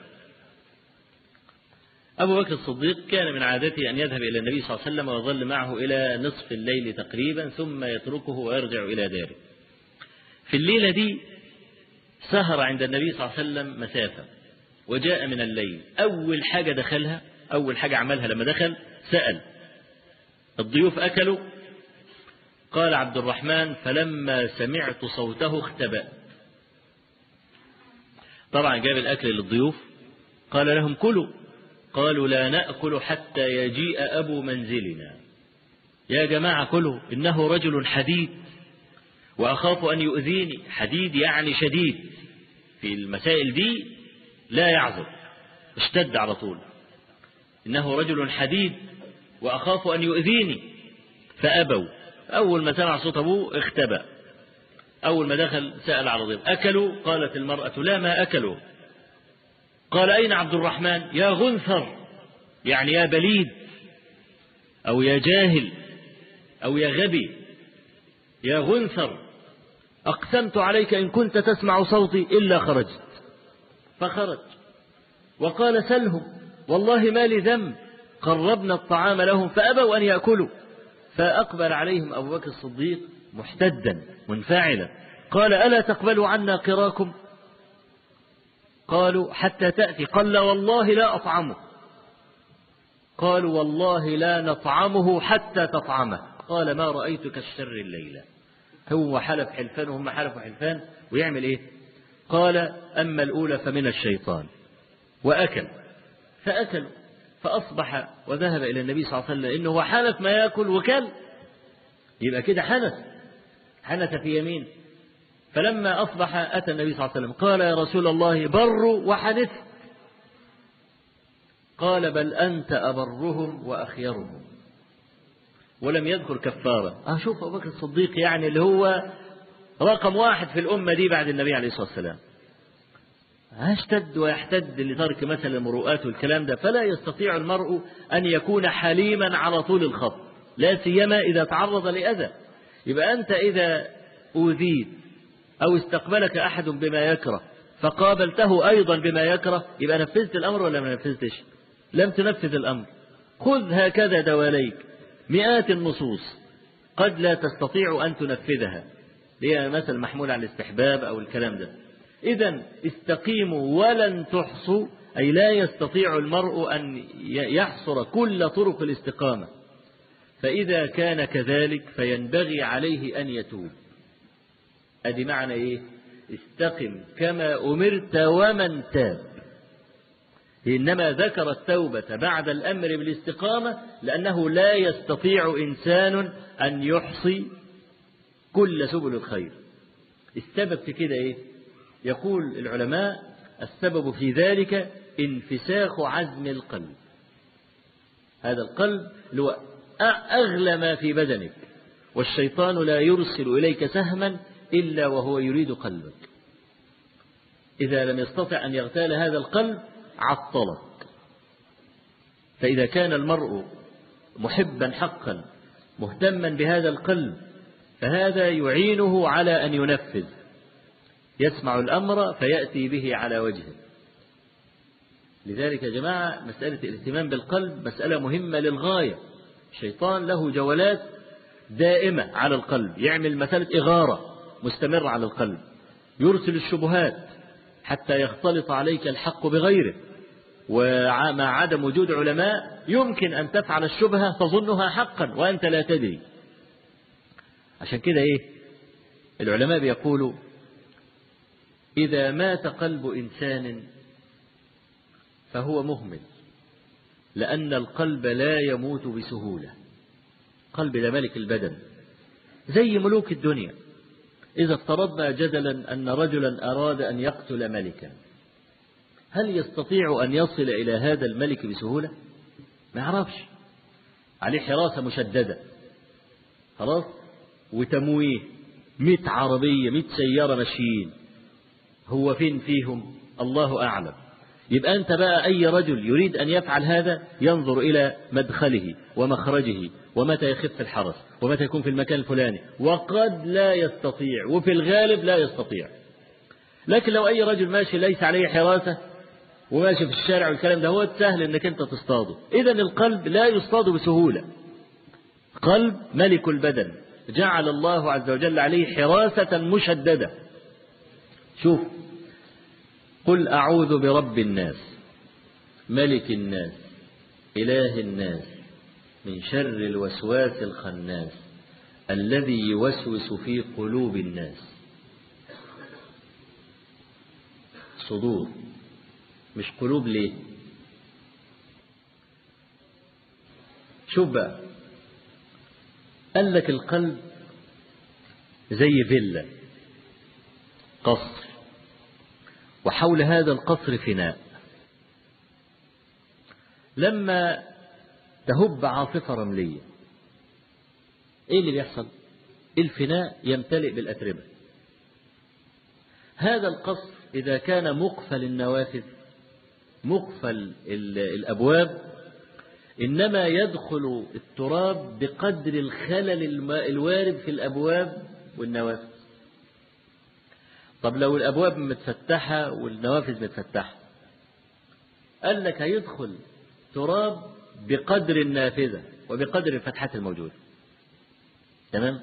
أبو بكر الصديق كان من عادته أن يذهب إلى النبي صلى الله عليه وسلم ويظل معه إلى نصف الليل تقريبا، ثم يتركه ويرجع إلى داره. في الليلة دي سهر عند النبي صلى الله عليه وسلم مسافة، وجاء من الليل. أول حاجة دخلها، أول حاجة عملها لما دخل، سأل: الضيوف أكلوا؟ قال عبد الرحمن: فلما سمعت صوته اختبأت. طبعا جاب الأكل للضيوف، قال لهم: كلوا. قالوا: لا نأكل حتى يجيء أبو منزلنا. يا جماعة كلوا، إنه رجل حديد وأخاف أن يؤذيني. حديد يعني شديد، في المسائل دي لا يعذر، اشتد على طول. إنه رجل حديد وأخاف أن يؤذيني. فأبوا. أول ما سمع صوت أبوه اختبأ. أول ما دخل سأل على ضيف: أكلوا؟ قالت المرأة: لا، ما أكلوا. قال: أين عبد الرحمن؟ يا غنثر، يعني يا بليد، أو يا جاهل، أو يا غبي، يا غنثر، أقسمت عليك إن كنت تسمع صوتي إلا خرجت. فخرج وقال: سلهم، والله ما لي ذنب، قربنا الطعام لهم فأبوا أن يأكلوا. فأقبل عليهم أبو بكر الصديق محتدا منفعلا، قال: ألا تقبلوا عنا قراكم؟ قالوا: حتى تأتي. قال: لا والله لا أطعمه. قالوا: والله لا نطعمه حتى تطعمه. قال: ما رأيتك الشر الليلة. هو حلف حلفان وهم حلفوا حلفان، ويعمل إيه؟ قال: أما الأولى فمن الشيطان. وأكل. فأكلوا، فأصبح وذهب إلى النبي صلى الله عليه وسلم، إنه حلف ما يأكل وكل، يبقى كده حنث حنث في يمين. فلما أصبح أتى النبي صلى الله عليه وسلم قال: يا رسول الله، بر وحنث. قال: بل أنت أبرهم وأخيرهم. ولم يذكر كفارة. أشوف أبو بكر الصديق يعني اللي هو رقم واحد في الأمة دي بعد النبي عليه الصلاة والسلام، هاشتد ويحتد لترك مثل المروءات والكلام ده. فلا يستطيع المرء أن يكون حليما على طول الخط، لا سيما إذا تعرض لأذى. يبقى أنت إذا أوذيت أو استقبلك أحد بما يكره فقابلته أيضا بما يكره، يبقى نفذت الأمر ولا ما نفذتش؟ لم تنفذ الأمر. خذ هكذا دواليك مئات النصوص قد لا تستطيع أن تنفذها، هي مثل محمول على الاستحباب أو الكلام ده. إذن استقيموا ولن تحصوا، أي لا يستطيع المرء أن يحصر كل طرق الاستقامة، فإذا كان كذلك فينبغي عليه أن يتوب. أدي معنى إيه؟ استقم كما أمرت ومن تاب. إنما ذكر التوبة بعد الأمر بالاستقامة لأنه لا يستطيع إنسان أن يحصي كل سبل الخير. السبب في كده إيه؟ يقول العلماء السبب في ذلك انفساخ عزم القلب. هذا القلب هو أغلى ما في بدنك، والشيطان لا يرسل إليك سهما إلا وهو يريد قلبك. إذا لم يستطع أن يغتال هذا القلب عطلك. فإذا كان المرء محبا حقا مهتما بهذا القلب فهذا يعينه على أن ينفذ، يسمع الأمر فيأتي به على وجهه. لذلك يا جماعة مسألة الاهتمام بالقلب مسألة مهمة للغاية. الشيطان له جولات دائمة على القلب، يعمل مسألة إغارة مستمرة على القلب، يرسل الشبهات حتى يختلط عليك الحق بغيره. ومع عدم وجود علماء يمكن أن تفعل الشبهة تظنها حقا وأنت لا تدري. عشان كده إيه العلماء بيقولوا إذا مات قلب إنسان فهو مهمل، لأن القلب لا يموت بسهولة. قلب ده ملك البدن زي ملوك الدنيا. إذا افترضنا جدلا أن رجلا أراد أن يقتل ملكا، هل يستطيع أن يصل إلى هذا الملك بسهولة؟ ما يعرفش، عليه حراسة مشددة خلاص، وتمويه، مئة عربية مئة سيارة ماشيين، هو فين فيهم؟ الله أعلم. يبقى أنت بقى أي رجل يريد أن يفعل هذا ينظر إلى مدخله ومخرجه ومتى يخف الحرس ومتى يكون في المكان الفلاني، وقد لا يستطيع، وفي الغالب لا يستطيع. لكن لو أي رجل ماشي ليس عليه حراسة وماشي في الشارع والكلام ده هو سهل أنك أنت تصطاده. إذن القلب لا يصطاد بسهولة. قلب ملك البدن جعل الله عز وجل عليه حراسة مشددة. شوف، قل أعوذ برب الناس ملك الناس إله الناس من شر الوسواس الخناس الذي يوسوس في قلوب الناس. صدور مش قلوب. ليه؟ شوف بقى، قال لك القلب زي فيلا قصر، وحول هذا القصر فناء. لما تهب عاصفة رملية ايه اللي بيحصل؟ الفناء يمتلئ بالأتربة. هذا القصر إذا كان مقفل النوافذ مقفل الأبواب إنما يدخل التراب بقدر الخلل الوارد في الأبواب والنوافذ. طب لو الأبواب متفتحة والنوافذ متفتحة، قال لك هيدخل تراب بقدر النافذة وبقدر الفتحات الموجودة. تمام؟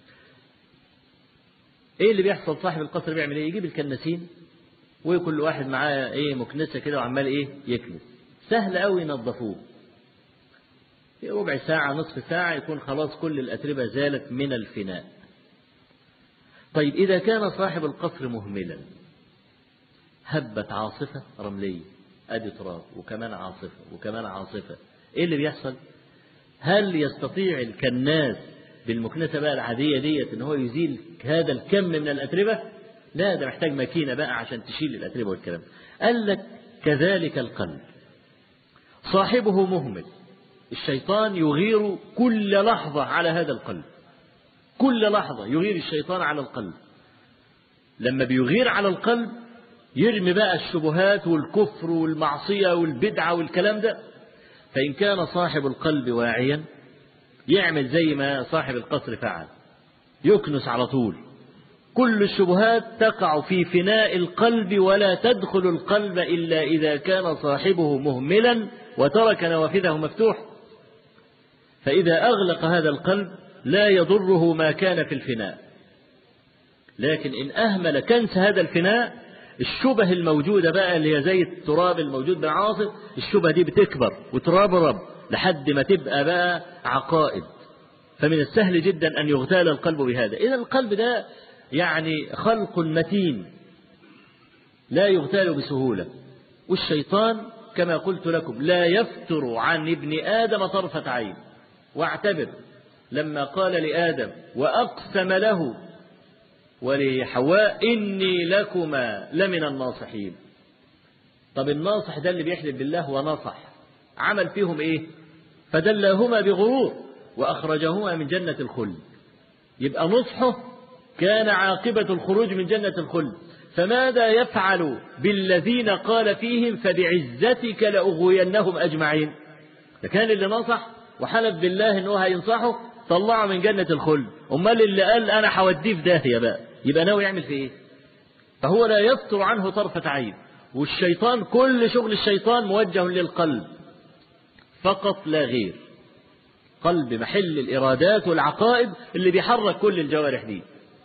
ايه اللي بيحصل؟ صاحب القصر بيعمل ايه؟ يجيب الكناسين وكل واحد معاه ايه مكنسة كده وعمال ايه يكنس. سهل قوي ينظفوه، في ربع ساعة نصف ساعة يكون خلاص كل الأتربة زالت من الفناء. طيب إذا كان صاحب القصر مهملا، هبت عاصفة رملية، أدي تراب وكمان عاصفة وكمان عاصفة، إيه اللي بيحصل؟ هل يستطيع الكناس بالمكنسة بقى العادية ديت إن هو يزيل هذا الكم من الأتربة؟ لا، ده محتاج ماكينة بقى عشان تشيل الأتربة والكلام. قال لك كذلك القلب صاحبه مهمل، الشيطان يغير كل لحظة على هذا القلب، كل لحظة يغير الشيطان على القلب. لما بيغير على القلب يرمي بقى الشبهات والكفر والمعصية والبدعة والكلام ده. فإن كان صاحب القلب واعيا يعمل زي ما صاحب القصر فعل، يكنس على طول كل الشبهات تقع في فناء القلب، ولا تدخل القلب إلا إذا كان صاحبه مهملا وترك نوافذه مفتوحة. فإذا أغلق هذا القلب لا يضره ما كان في الفناء، لكن إن أهمل كنس هذا الفناء، الشبه الموجودة بقى اللي هي زي التراب الموجود بالعاصف، الشبه دي بتكبر وتربرب لحد ما تبقى بقى عقائد. فمن السهل جدا أن يغتال القلب بهذا. إذا القلب ده يعني خلق متين لا يغتال بسهولة. والشيطان كما قلت لكم لا يفتر عن ابن آدم طرفة عين. واعتبر لما قال لآدم وأقسم له ولحواء إني لكما لمن الناصحين. طب الناصح ده اللي بيحلف بالله ونصح، عمل فيهم إيه؟ فدلاهما بغرور وأخرجهما من جنة الخلد. يبقى نصحه كان عاقبة الخروج من جنة الخلد. فماذا يفعل بالذين قال فيهم فبعزتك لأغوينهم أجمعين؟ ده كان اللي نصح وحلف بالله إنه هينصحه، طلعه من جنة الخلد. أمال اللي قال أنا هوديه في داهية بقى، يبقى ناوي يعمل في إيه؟ فهو لا يفتر عنه طرفة عين. والشيطان كل شغل الشيطان موجه للقلب فقط لا غير. قلب محل الإرادات والعقائد اللي بيحرك كل الجوارح دي.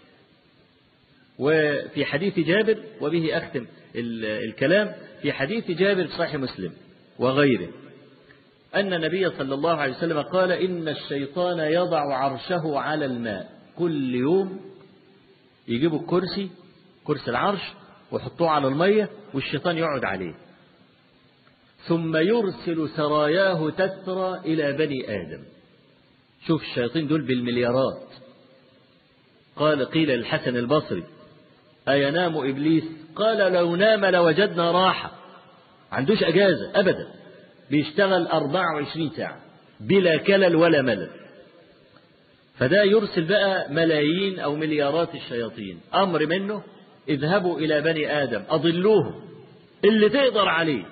وفي حديث جابر، وبه أختم الكلام، في حديث جابر في صحيح مسلم وغيره، أن النبي صلى الله عليه وسلم قال إن الشيطان يضع عرشه على الماء. كل يوم يجيبوا الكرسي، كرسي العرش، ويحطوه على المية والشيطان يقعد عليه، ثم يرسل سراياه تترى إلى بني آدم. شوف الشياطين دول بالمليارات. قال قيل للحسن البصري أينام إبليس؟ قال لو نام لوجدنا راحة. عندوش أجازة أبدا، بيشتغل أربعة وعشرين ساعة بلا كلل ولا ملل. فده يرسل بقى ملايين أو مليارات الشياطين. أمر منه اذهبوا إلى بني آدم أضلوهم اللي تقدر عليه.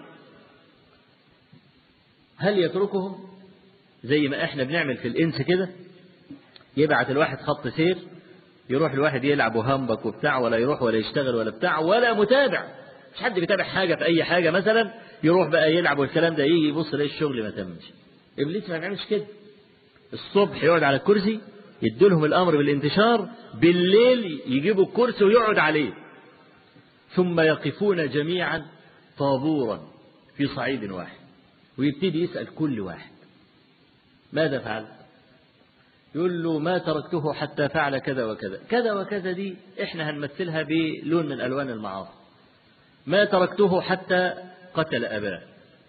هل يتركهم زي ما احنا بنعمل في الإنس كده؟ يبعت الواحد خط سير يروح الواحد يلعب وهمبك وبتاع، ولا يروح ولا يشتغل ولا بتاع ولا متابع، مش حد بيتابع حاجة في أي حاجة. مثلا يروح بقى يلعب والكلام ده، يجي يبص ليه الشغل ما تمش. إبليس ما بيعملش كده. الصبح يقعد على الكرسي يدولهم الأمر بالانتشار، بالليل يجيبوا الكرسي ويقعد عليه، ثم يقفون جميعا طابورا في صعيد واحد، ويبتدي يسأل كل واحد ماذا فعل؟ يقول له ما تركته حتى فعل كذا وكذا. كذا وكذا دي احنا هنمثلها بلون من ألوان المعاصي. ما تركته حتى قتل أباه.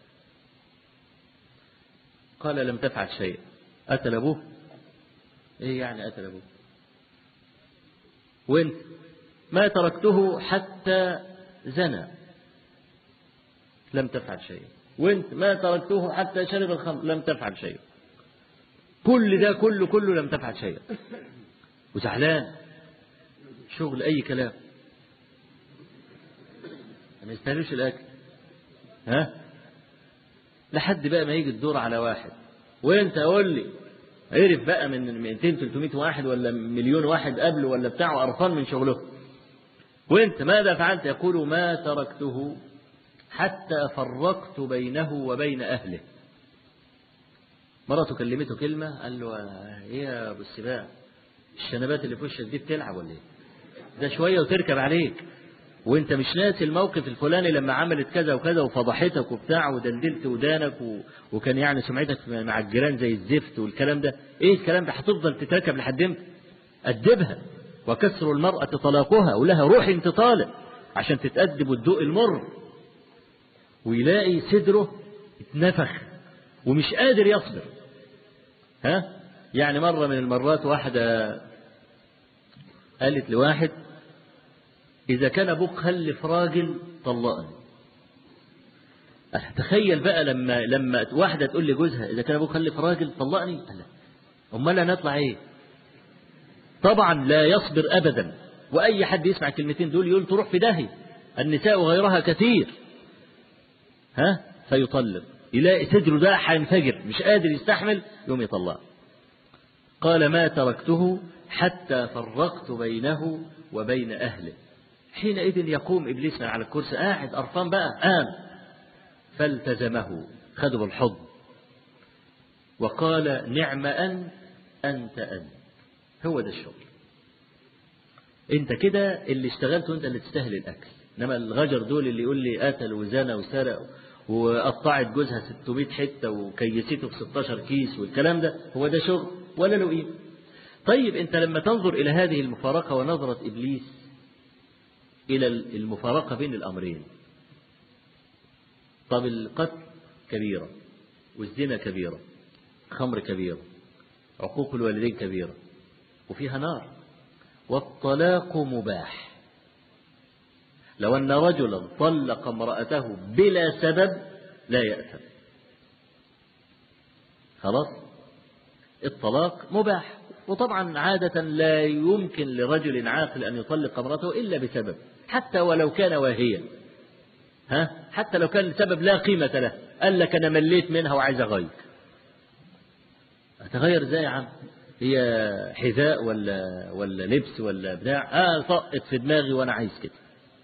قال لم تفعل شيء. قتل أبوه؟ ايه يعني قتل أبوه؟ وانت؟ ما تركته حتى زنى. لم تفعل شيء. وانت؟ ما تركته حتى شرب الخمر. لم تفعل شيء. كل ده كله كله لم تفعل شيء. وزعلان، شغل أي كلام، ما يستاهلوش الأكل. ها؟ لحد بقى ما يجي الدور على واحد، وانت قول لي عرف بقى من مئتين ثلاثمائة واحد ولا مليون واحد قبله ولا بتاعه قرفان من شغله. وانت ماذا فعلت؟ يقول ما تركته حتى فرقت بينه وبين أهله. مرته كلمته كلمة، قال له ايه يا ابو السباع، الشنبات اللي في وشك دي بتلعب ولا ايه؟ ده شوية وتركب عليك، وانت مش ناسي الموقف الفلاني لما عملت كذا وكذا وفضحتك وبتاع ودندلت ودانك و... وكان يعني سمعتك مع الجيران زي الزفت والكلام ده. ايه الكلام ده؟ هتفضل تتركب لحد امتى؟ أدبها. وكسر المرأة طلاقها، ولها روح انت طالق عشان تتأدب وتدوق المر. ويلاقي صدره اتنفخ ومش قادر يصبر. ها؟ يعني مرة من المرات واحدة قالت لواحد إذا كان أبوك خلف راجل طلقني. تخيل بقى لما لما واحدة تقول لجوزها إذا كان أبوك خلف راجل طلقني، لا أمال هنطلع إيه؟ طبعا لا يصبر أبدا. وأي حد يسمع الكلمتين دول يقول تروح في داهية، النساء وغيرها كثير. ها؟ فيطلق، يلاقي صدره ده هينفجر مش قادر يستحمل، يوم يطلق. قال ما تركته حتى فرقت بينه وبين أهله. حينئذ يقوم إبليس من على الكرسي قاعد قرفان بقى قام فالتزمه خده بالحضن وقال نعم أن أنت أنت. هو ده الشغل، انت كده اللي اشتغلته، انت اللي تستاهل الأكل. انما الغجر دول اللي يقول لي قتل وزنى وسرق وقطعت جوزها ستمائة حتة وكيسته في ستاشر كيس والكلام ده، هو ده شغل ولا له قيمة؟ طيب انت لما تنظر إلى هذه المفارقة ونظرة إبليس إلى المفارقة بين الأمرين، طب القتل كبيرة والزنا كبيرة، خمر كبيرة، عقوق الوالدين كبيرة وفيها نار، والطلاق مباح. لو أن رجلا طلق امرأته بلا سبب لا يأثم، خلاص الطلاق مباح. وطبعا عادة لا يمكن لرجل عاقل أن يطلق امرأته إلا بسبب، حتى ولو كان واهيا، ها حتى لو كان السبب لا قيمة له، قال لك أنا مليت منها وعايز أغير. أتغير إزاي يا عم؟ هي حذاء ولا ولا لبس ولا بتاع؟ آه طقت في دماغي وأنا عايز كده.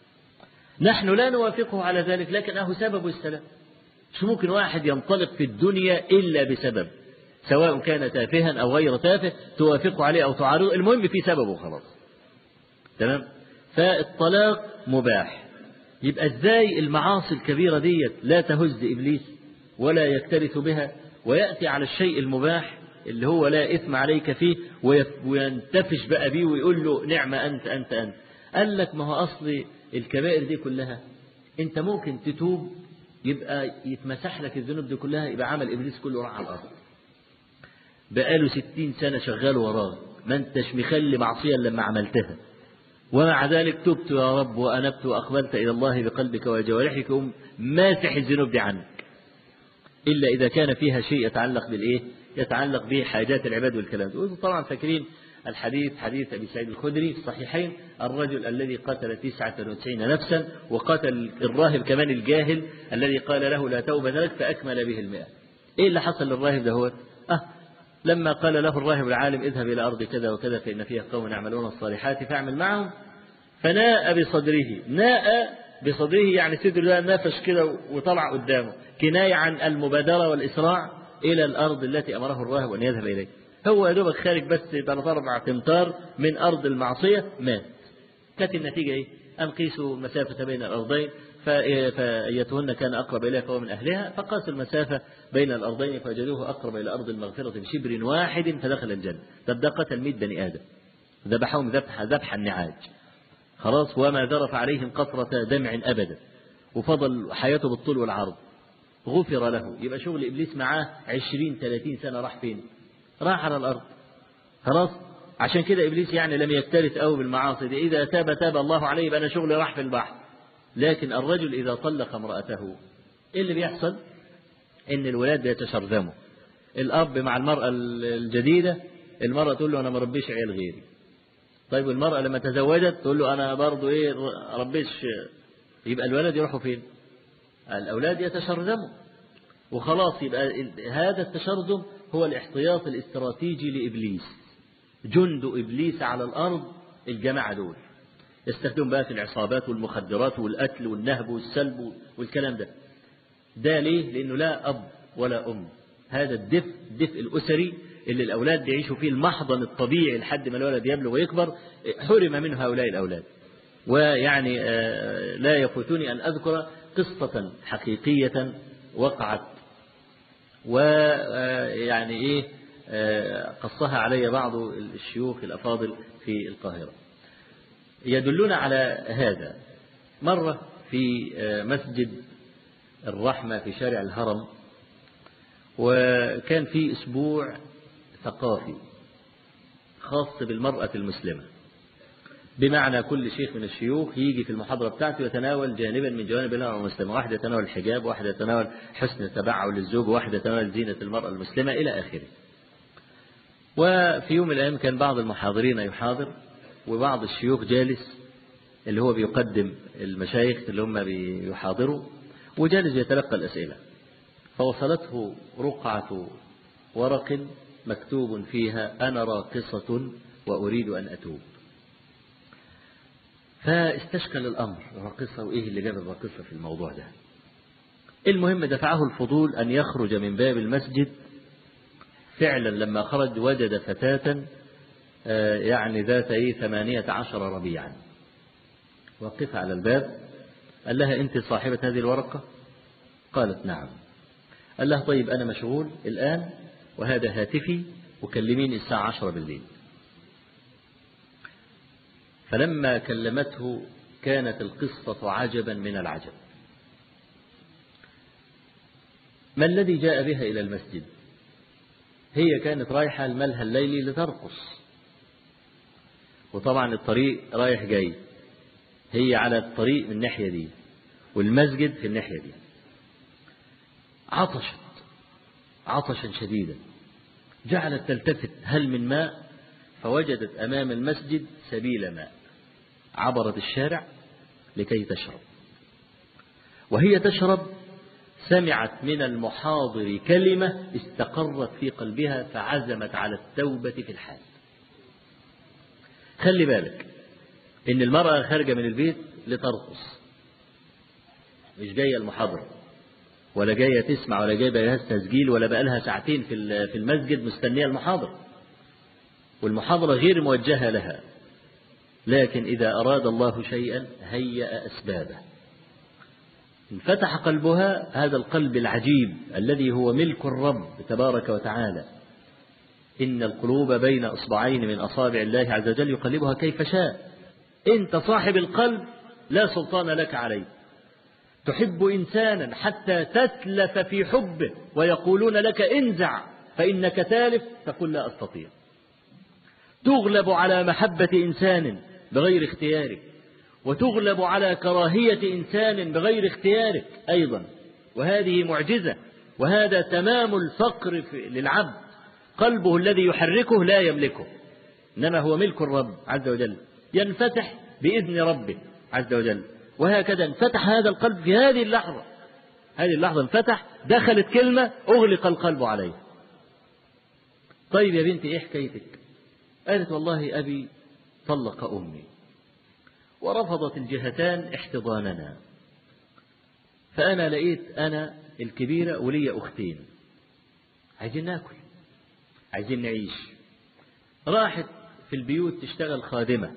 نحن لا نوافقه على ذلك، لكن أهو سبب السلام. مش ممكن واحد ينطلق في الدنيا إلا بسبب، سواء كان تافها أو غير تافه، توافقه عليه أو تعارضه، المهم في سببه خلاص. تمام؟ فالطلاق مباح. يبقى ازاي المعاصي الكبيرة ديت لا تهز إبليس ولا يكترث بها، ويأتي على الشيء المباح اللي هو لا إثم عليك فيه وينتفش بقى بيه ويقول له نعم أنت أنت أنت. قال لك ما هو أصل الكبائر دي كلها أنت ممكن تتوب يبقى يتمسح لك الذنوب دي كلها، يبقى عمل إبليس كله راح على الأرض. بقاله ستين سنة شغال وراه، ما انتش مخلي معصية لما عملتها، ومع ذلك تبت يا رب وأنبت وأقبلت إلى الله بقلبك وجوارحك، ماسح الذنوب دي عنك، إلا إذا كان فيها شيء يتعلق بالإيه؟ يتعلق بحاجات العباد والكلام ده. طبعا فاكرين الحديث، حديث أبي سعيد الخدري في الصحيحين، الرجل الذي قتل تسعة وتسعين نفسا وقتل الراهب كمان الجاهل الذي قال له لا توبة لك فأكمل به المئة. إيه اللي حصل للراهب ده؟ هو أه لما قال له الراهب العالم اذهب إلى أرض كذا وكذا فإن فيها قوم يعملون الصالحات فاعمل معهم، فناء بصدره. ناء بصدره يعني صدره ده نفش كده وطلع قدامه، كناية عن المبادرة والإسراع إلى الأرض التي أمره الراهب أن يذهب إليها. هو يا دوبك خارج بس ثلاث أربع تمتار من أرض المعصية مات. كانت النتيجة إيه؟ أم قيسوا المسافة بين الأرضين فأيتهن كان أقرب إليها فهو من أهلها، فقاسوا المسافة بين الأرضين فوجدوه أقرب إلى أرض المغفرة بشبر واحد فدخل الجنة. طب ده قتل مئة بني آدم، ذبحهم ذبح ذبح النعاج، خلاص، وما ذرف عليهم قطرة دمع أبدا، وفضل حياته بالطول والعرض، غفر له. يبقى شغل إبليس معاه عشرين ثلاثين سنة راح فين؟ راح على الأرض، خلاص. عشان كده إبليس يعني لم يكترث أو بالمعاصي دي، إذا تاب تاب الله عليه، يبقى أنا شغلي راح في البحر. لكن الرجل إذا طلق امرأته إيه اللي بيحصل؟ إن الولاد يتشرذموا. الأب مع المرأة الجديدة، المرأة تقول له أنا ما ربيش عيال غيري. طيب المرأة لما تزوجت تقول له أنا برضو إيه ربيش، يبقى الولد يروحوا فين؟ الأولاد يتشرذموا وخلاص. يبقى هذا التشرذم هو الاحتياط الاستراتيجي لإبليس، جند إبليس على الأرض. الجماعة دول يستخدمون بقى في العصابات والمخدرات والقتل والنهب والسلب والكلام ده. ده ليه؟ لأنه لا أب ولا أم. هذا الدفء الدفء الأسري اللي الأولاد يعيشوا فيه، المحضن الطبيعي لحد ما الولد يبلغ ويكبر، حرم منه هؤلاء الأولاد. ويعني لا يفوتني أن أذكر قصة حقيقية وقعت، ويعني إيه قصها علي بعض الشيوخ الأفاضل في القاهرة يدلون على هذا. مرة في مسجد الرحمة في شارع الهرم، وكان في أسبوع ثقافي خاص بالمرأة المسلمة، بمعنى كل شيخ من الشيوخ يجي في المحاضرة بتاعته يتناول جانبا من جوانب المرأة المسلمة، واحد يتناول الحجاب، واحد يتناول حسن التبعل للزوج، واحد يتناول زينة المرأة المسلمة إلى آخره. وفي يوم من الأيام كان بعض المحاضرين يحاضر وبعض الشيوخ جالس، اللي هو بيقدم المشايخ اللي هم بيحاضروا، وجالس يتلقى الأسئلة. فوصلته رقعة ورق مكتوب فيها أنا راقصة وأريد أن أتوب. فاستشكل الأمر، راقصة وإيه اللي جاب الراقصة في الموضوع ده؟ المهم دفعه الفضول أن يخرج من باب المسجد. فعلا لما خرج وجد فتاة يعني ذات ايه ثمانية عشر ربيعا وقف على الباب. قال لها أنت صاحبة هذه الورقة؟ قالت نعم. قال لها طيب أنا مشغول الآن وهذا هاتفي وكلميني الساعة عشرة بالليل. فلما كلمته كانت القصة عجبا من العجب. ما الذي جاء بها إلى المسجد؟ هي كانت رايحة الملهى الليلي لترقص، وطبعا الطريق رايح جاي، هي على الطريق من الناحية دي والمسجد في الناحية دي. عطشت عطشا شديدا، جعلت تلتفت هل من ماء، فوجدت أمام المسجد سبيل ماء، عبرت الشارع لكي تشرب. وهي تشرب سمعت من المحاضر كلمة استقرت في قلبها فعزمت على التوبة في الحال. خلي بالك إن المرأة خارجة من البيت لترقص، مش جاية المحاضرة ولا جاية تسمع ولا جاية لها تسجيل ولا بقى لها ساعتين في المسجد مستنية المحاضرة، والمحاضرة غير موجهة لها. لكن إذا أراد الله شيئا هيأ أسبابه. انفتح قلبها، هذا القلب العجيب الذي هو ملك الرب تبارك وتعالى. إن القلوب بين أصبعين من أصابع الله عز وجل يقلبها كيف شاء. أنت صاحب القلب لا سلطان لك عليه. تحب إنسانا حتى تتلف في حبه ويقولون لك انزع فإنك تالف، تقول لا أستطيع. تغلب على محبة إنسان بغير اختيارك، وتغلب على كراهية إنسان بغير اختيارك أيضا، وهذه معجزة، وهذا تمام الفقر للعبد. قلبه الذي يحركه لا يملكه، إنما هو ملك الرب عز وجل، ينفتح بإذن ربه عز وجل. وهكذا انفتح هذا القلب في هذه اللحظة، هذه اللحظة انفتح، دخلت كلمة أغلق القلب عليه. طيب يا بنتي إيه حكايتك؟ قالت والله أبي طلق أمي ورفضت الجهتان احتضاننا، فأنا لقيت أنا الكبيرة ولي أختين عايزين ناكل عايزين نعيش. راحت في البيوت تشتغل خادمة،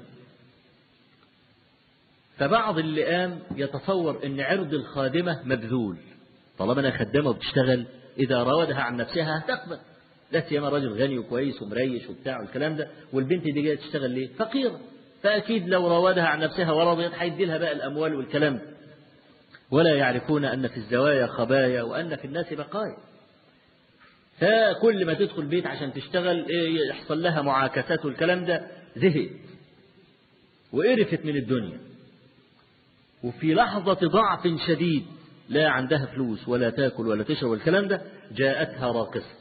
فبعض اللي قام يتصور ان عرض الخادمة مبذول، طالما انا خدامة وبتشتغل إذا راودها عن نفسها هتقبل، لا سيما راجل غني وكويس ومريش وبتاع والكلام ده، والبنت دي جايه تشتغل ليه؟ فقيرة، فأكيد لو راودها عن نفسها ورضيت هيدي لها بقى الأموال والكلام ده. ولا يعرفون أن في الزوايا خبايا وأن في الناس بقايا. فكل ما تدخل بيت عشان تشتغل يحصل لها معاكسات والكلام ده، زهقت وقرفت من الدنيا. وفي لحظة ضعف شديد لا عندها فلوس ولا تاكل ولا تشرب والكلام ده، جاءتها راقصة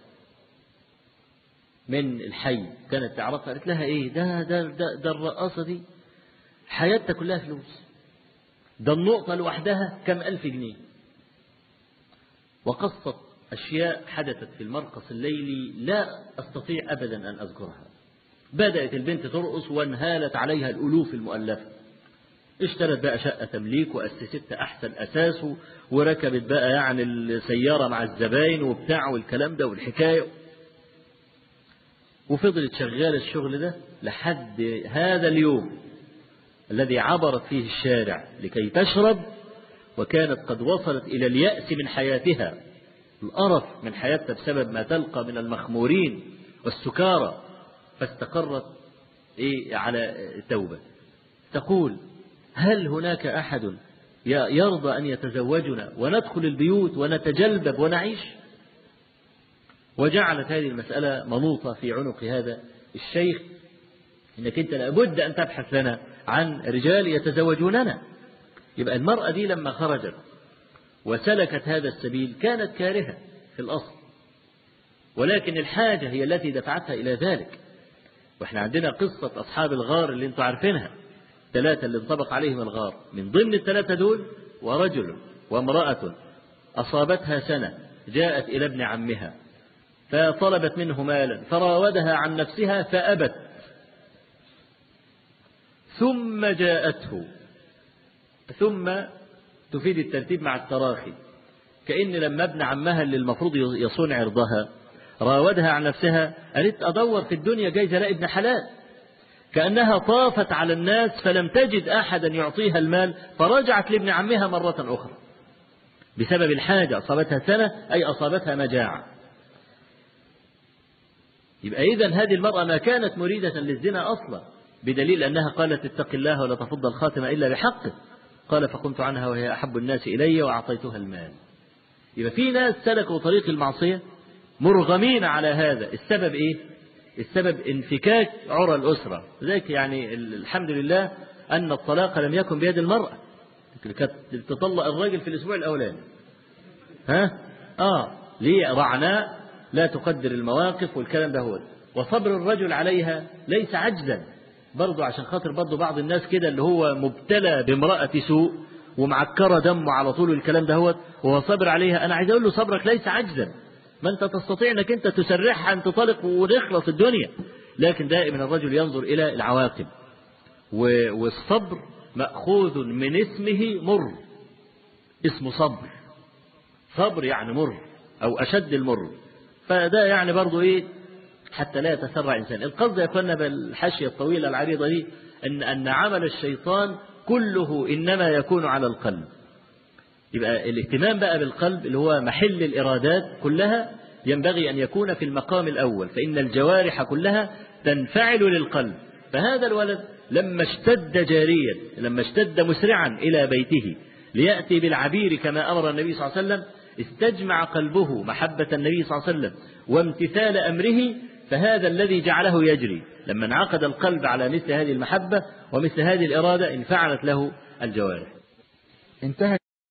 من الحي كانت تعرفها، قالت لها ايه ده ده ده, ده الرقاصة دي حياتها كلها فلوس، ده النقطة لوحدها كم ألف جنيه. وقصت أشياء حدثت في المرقص الليلي لا أستطيع أبدا أن أذكرها. بدأت البنت ترقص وانهالت عليها الألوف المؤلفة. اشترت بقى شقة تمليك وأسست أحسن أساس، وركبت بقى يعني السيارة مع الزباين وبتاع والكلام ده والحكاية، وفضلت شغالة الشغل ده لحد هذا اليوم الذي عبرت فيه الشارع لكي تشرب، وكانت قد وصلت إلى اليأس من حياتها، القرف من حياتها بسبب ما تلقى من المخمورين والسكارى، فاستقرت إيه على التوبة. تقول هل هناك أحد يرضى أن يتزوجنا وندخل البيوت ونتجلبب ونعيش؟ وجعلت هذه المسألة منوطة في عنق هذا الشيخ، إنك أنت لابد أن تبحث لنا عن رجال يتزوجوننا. يبقى المرأة دي لما خرجت وسلكت هذا السبيل كانت كارهة في الأصل، ولكن الحاجة هي التي دفعتها إلى ذلك. وإحنا عندنا قصة أصحاب الغار اللي أنتم عارفينها، ثلاثة اللي انطبق عليهم الغار، من ضمن الثلاثة دول ورجل وامرأة أصابتها سنة جاءت إلى ابن عمها فطلبت منه مالا فراودها عن نفسها فأبت، ثم جاءته، ثم تفيد الترتيب مع التراخي، كأن لما ابن عمها اللي المفروض يصون عرضها راودها عن نفسها قالت أدور في الدنيا جايز ألاقي ابن حلال، كأنها طافت على الناس فلم تجد أحدا يعطيها المال فرجعت لابن عمها مرة أخرى بسبب الحاجة، أصابتها سنة أي أصابتها مجاعة. يبقى إذن هذه المرأة ما كانت مريدة للزنا أصلا، بدليل أنها قالت اتق الله ولا تفض الخاتم إلا بحقه، قال فقمت عنها وهي أحب الناس إلي وأعطيتها المال. يبقى في ناس سلكوا طريق المعصية مرغمين على هذا. السبب إيه؟ السبب انفكاك عرى الأسرة. ذلك يعني الحمد لله أن الطلاق لم يكن بيد المرأة، كانت تطلق الراجل في الأسبوع الأولاني. ها؟ آه ليه؟ رعناء لا تقدر المواقف والكلام ده هو. وصبر الرجل عليها ليس عجزا برضو، عشان خاطر برضو بعض الناس كده اللي هو مبتلى بامرأة سوء ومعكرة دمه على طول الكلام ده هو وهو صبر عليها. أنا عايز أقول له صبرك ليس عجزا، ما أنت تستطيع أنك أنت تسرحها أن تطلق ونخلص الدنيا، لكن دائما الرجل ينظر إلى العواقب. والصبر مأخوذ من اسمه مر، اسمه صبر، صبر يعني مر أو أشد المر. فده يعني برضو إيه حتى لا يتسرع إنسان. القصد يا أخوانا بالحاشية الطويلة العريضة دي أن أن عمل الشيطان كله إنما يكون على القلب. يبقى الاهتمام بقى بالقلب اللي هو محل الإرادات كلها ينبغي أن يكون في المقام الأول، فإن الجوارح كلها تنفعل للقلب. فهذا الولد لما اشتد جاريا، لما اشتد مسرعا إلى بيته ليأتي بالعبير كما أمر النبي صلى الله عليه وسلم، استجمع قلبه محبة النبي صلى الله عليه وسلم وامتثال أمره، فهذا الذي جعله يجري. لما انعقد القلب على مثل هذه المحبة ومثل هذه الإرادة انفعلت له الجوارح. انتهت